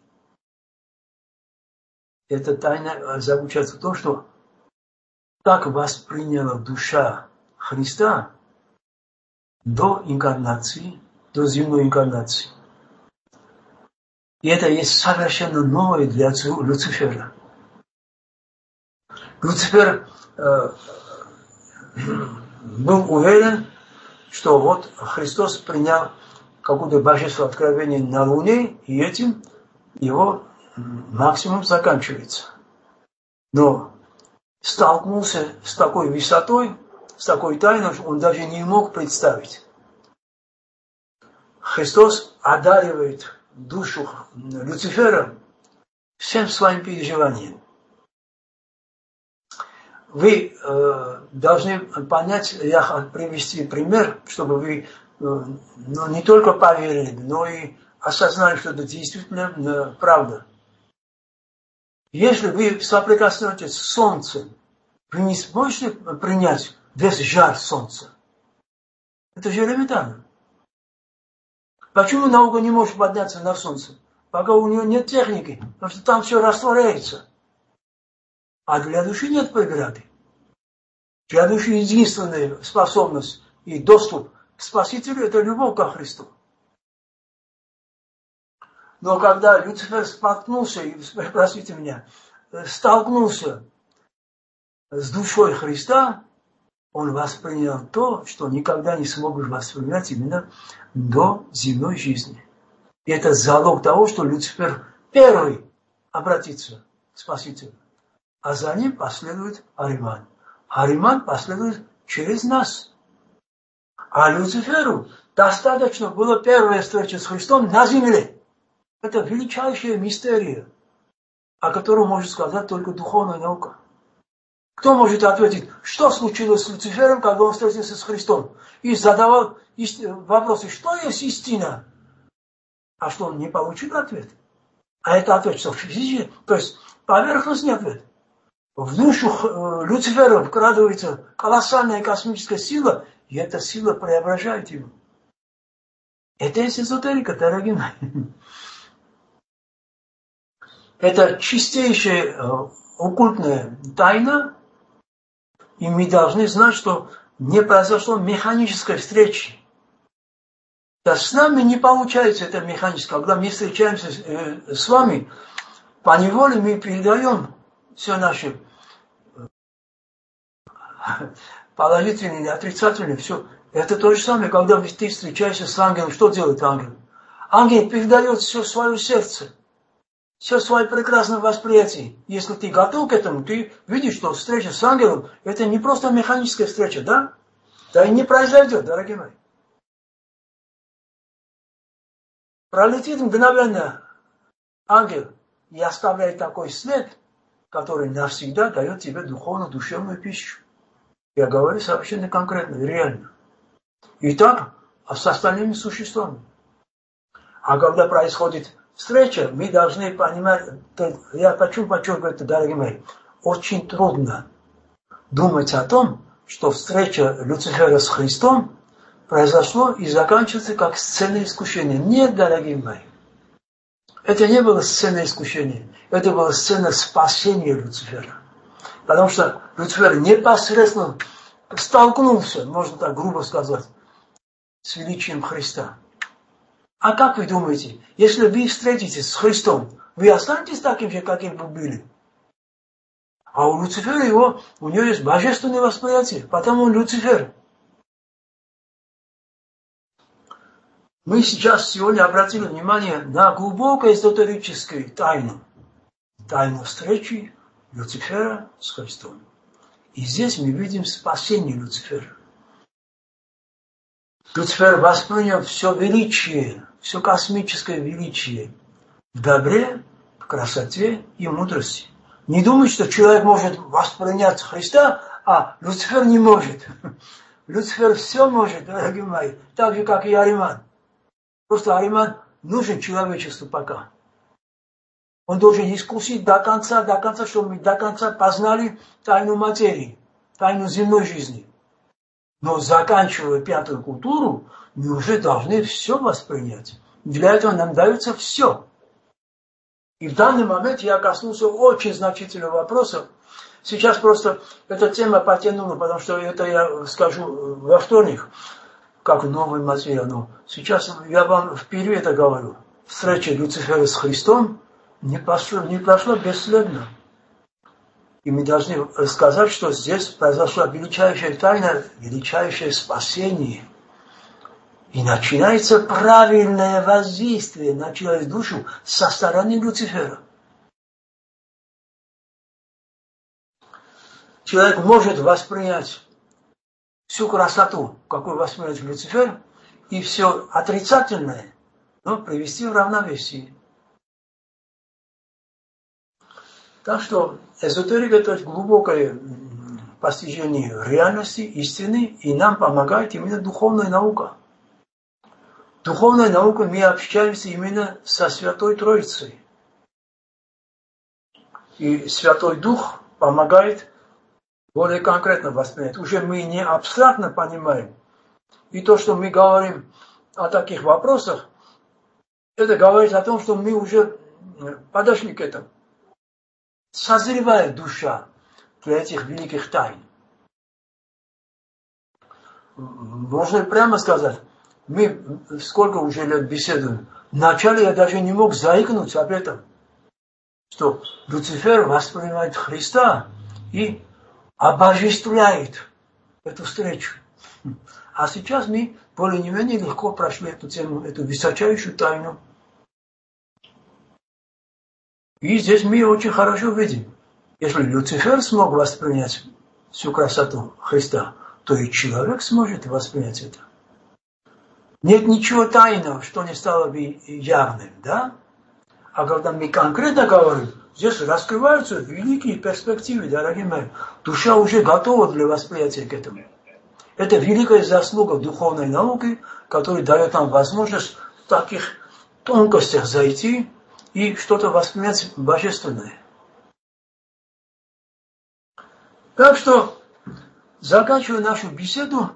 Эта тайна заключается в том, что как восприняла душа Христа до инкарнации, до земной инкарнации. И это есть совершенно новое для Люцифера. Люцифер был уверен, что вот Христос принял какое-то божественное откровение на Луне, и этим его максимум заканчивается. Но столкнулся с такой высотой, с такой тайной, что он даже не мог представить. Христос одаривает душу Люцифера всем своим переживанием. Вы должны понять, я хочу привести пример, чтобы вы не только поверили, но и осознали, что это действительно правда. Если вы соприкоснетесь с солнцем, вы не сможете принять весь жар солнца. Это же элементарно. Почему наука не может подняться на солнце? Пока у нее нет техники, потому что там все растворяется. А для души нет преграды. Для души единственная способность и доступ к Спасителю – это любовь ко Христу. Но когда Люцифер столкнулся, простите меня, столкнулся с душой Христа, он воспринял то, что никогда не смог воспринять именно до земной жизни. И это залог того, что Люцифер первый обратится к Спасителю. А за ним последует Ариман. Ариман последует через нас. А Люциферу достаточно было первая встреча с Христом на земле. Это величайшая мистерия, о которой может сказать только духовная наука. Кто может ответить, что случилось с Люцифером, когда он встретился с Христом? И задавал вопросы, что есть истина? А что, он не получил ответ? А это ответ, что физически, то есть поверхностный ответ. В душу Люцифера вкрадывается колоссальная космическая сила, и эта сила преображает его. Это есть эзотерика, дорогие мои. Это чистейшая оккультная тайна, и мы должны знать, что не произошло механической встречи. Да с нами не получается это механически. Когда мы встречаемся с вами, поневоле мы передаем все наши положительные, отрицательные, все. Это то же самое, когда ты встречаешься с ангелом. Что делает ангел? Ангел передает все свое сердце. Все свое прекрасное восприятие. Если ты готов к этому, ты видишь, что встреча с ангелом – это не просто механическая встреча, да? Да и не произойдет, дорогие мои. Пролетит мгновенно ангел и оставляет такой след, который навсегда дает тебе духовно-душевную пищу. Я говорю совершенно конкретно и реально. И так с остальными существами. А когда происходит встреча, мы должны понимать, я хочу подчеркивать, дорогие мои, очень трудно думать о том, что встреча Люцифера с Христом произошло и заканчивается как сцена искушения. Нет, дорогие мои. Это не было сцена искушения. Это была сцена спасения Люцифера. Потому что Люцифер непосредственно столкнулся, можно так грубо сказать, с величием Христа. А как вы думаете, если вы встретитесь с Христом, вы останетесь таким же, каким вы были? А у Люцифера у него есть божественное восприятие, потому он Люцифер. Мы сейчас сегодня обратили внимание на глубокую эзотерическую тайну. Тайну встречи Люцифера с Христом. И здесь мы видим спасение Люцифера. Люцифер воспринял все величие, все космическое величие в добре, в красоте и мудрости. Не думайте, что человек может воспринять Христа, а Люцифер не может. Люцифер все может, дорогие мои, так же, как и Ариман. Просто Ариман нужен человечеству пока. Он должен искусить до конца, чтобы мы до конца познали тайну материи, тайну земной жизни. Но заканчивая пятую культуру, мы уже должны все воспринять. Для этого нам дается все. И в данный момент я коснулся очень значительного вопроса. Сейчас просто эта тема потянула, потому что это я скажу во вторник, как новый материал. Но сейчас я вам впервые это говорю. Встреча Люцифера с Христом не прошла бесследно. И мы должны сказать, что здесь произошла величайшая тайна, величайшее спасение. И начинается правильное воздействие на человеческую душу со стороны Люцифера. человек может воспринять всю красоту, какую воспринимает Люцифер, и все отрицательное, но привести в равновесие. Так что эзотерика – это глубокое постижение реальности, истины, и нам помогает именно духовная наука. Духовная наука, мы общаемся именно со Святой Троицей. И Святой Дух помогает более конкретно воспринять. Уже мы не абстрактно понимаем. И то, что мы говорим о таких вопросах, это говорит о том, что мы уже подошли к этому. Созревает душа для этих великих тайн. Можно прямо сказать, мы сколько уже лет беседуем. Вначале я даже не мог заикнуться об этом, что Люцифер воспринимает Христа и обожествляет эту встречу. А сейчас мы более-менее легко прошли эту тему, эту высочайшую тайну. И здесь мы очень хорошо видим, если Люцифер смог воспринять всю красоту Христа, то и человек сможет воспринять это. Нет ничего тайного, что не стало бы явным, да? А когда мы конкретно говорим, здесь раскрываются великие перспективы, дорогие мои. Душа уже готова для восприятия к этому. Это великая заслуга духовной науки, которая дает нам возможность в таких тонкостях зайти и что-то воспринять божественное. Так что, заканчивая нашу беседу,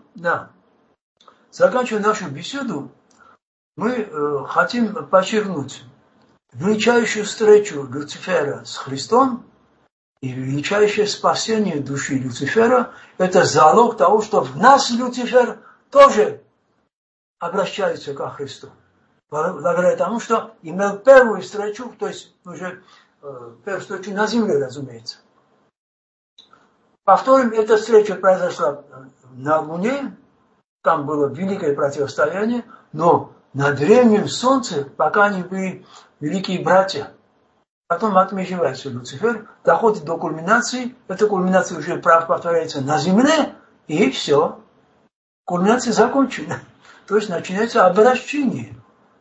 мы хотим подчеркнуть величайшую встречу Люцифера с Христом и величайшее спасение души Люцифера – это залог того, что в нас Люцифер тоже обращается ко Христу. Благодаря тому, что имел первую встречу, то есть уже первую встречу на земле, разумеется. Повторим, эта встреча произошла на Луне, там было великое противостояние, но на древнем Солнце, пока они были великие братья, потом отмеживается Люцифер, доходит до кульминации, эта кульминация уже повторяется на земле, и все. Кульминация закончена. То есть начинается обращение.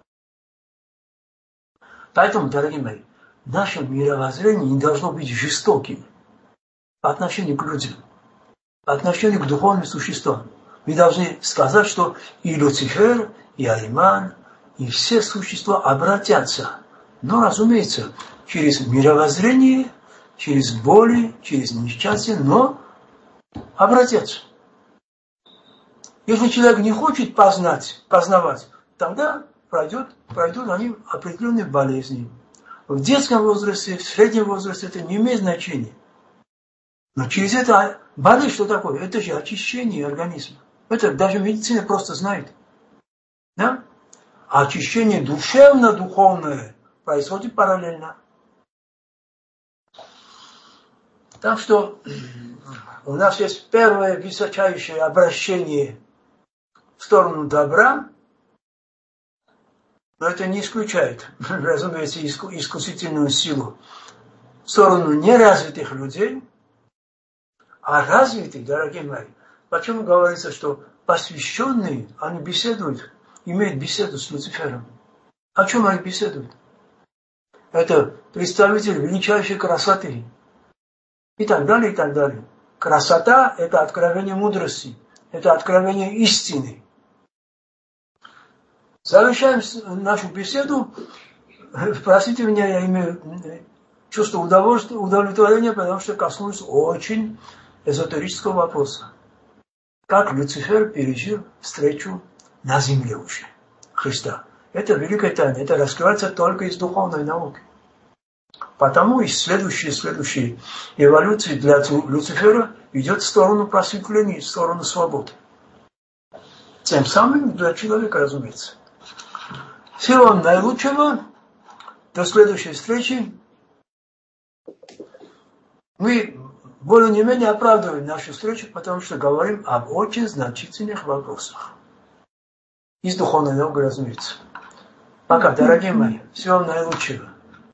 Поэтому, дорогие мои, наше мировоззрение не должно быть жестоким по отношению к людям, по отношению к духовным существам. Мы должны сказать, что и Люцифер, и Ариман, и все существа обратятся. Но, разумеется, через мировоззрение, через боли, через несчастье, но обратятся. Если человек не хочет познавать, тогда пройдут они определенные болезни. В детском возрасте, в среднем возрасте это не имеет значения. Но через это болезнь что такое? Это же очищение организма. Это даже медицина просто знает. Да? А очищение душевно-духовное происходит параллельно. Так что у нас есть первое высочайшее обращение в сторону добра, но это не исключает, разумеется, искусительную силу в сторону неразвитых людей, а развитых, дорогие мои. Почему говорится, что посвященные, они беседуют, имеют беседу с Люцифером? О чем они беседуют? Это представитель величайшей красоты. И так далее, и так далее. Красота – это откровение мудрости, это откровение истины. Завершаем нашу беседу. Простите меня, я имею чувство удовлетворения, потому что коснулся очень эзотерического вопроса. Как Люцифер пережил встречу на земле уже Христа. Это великая тайна, это раскрывается только из духовной науки. Потому и следующие эволюции для Люцифера идет в сторону просветления, в сторону свободы. Тем самым для человека, разумеется. Всего вам наилучшего. До следующей встречи. Мы более-менее оправдываем нашу встречу, потому что говорим об очень значительных вопросах. Из духовной науки, разумеется. Пока, дорогие мои. Всего вам наилучшего.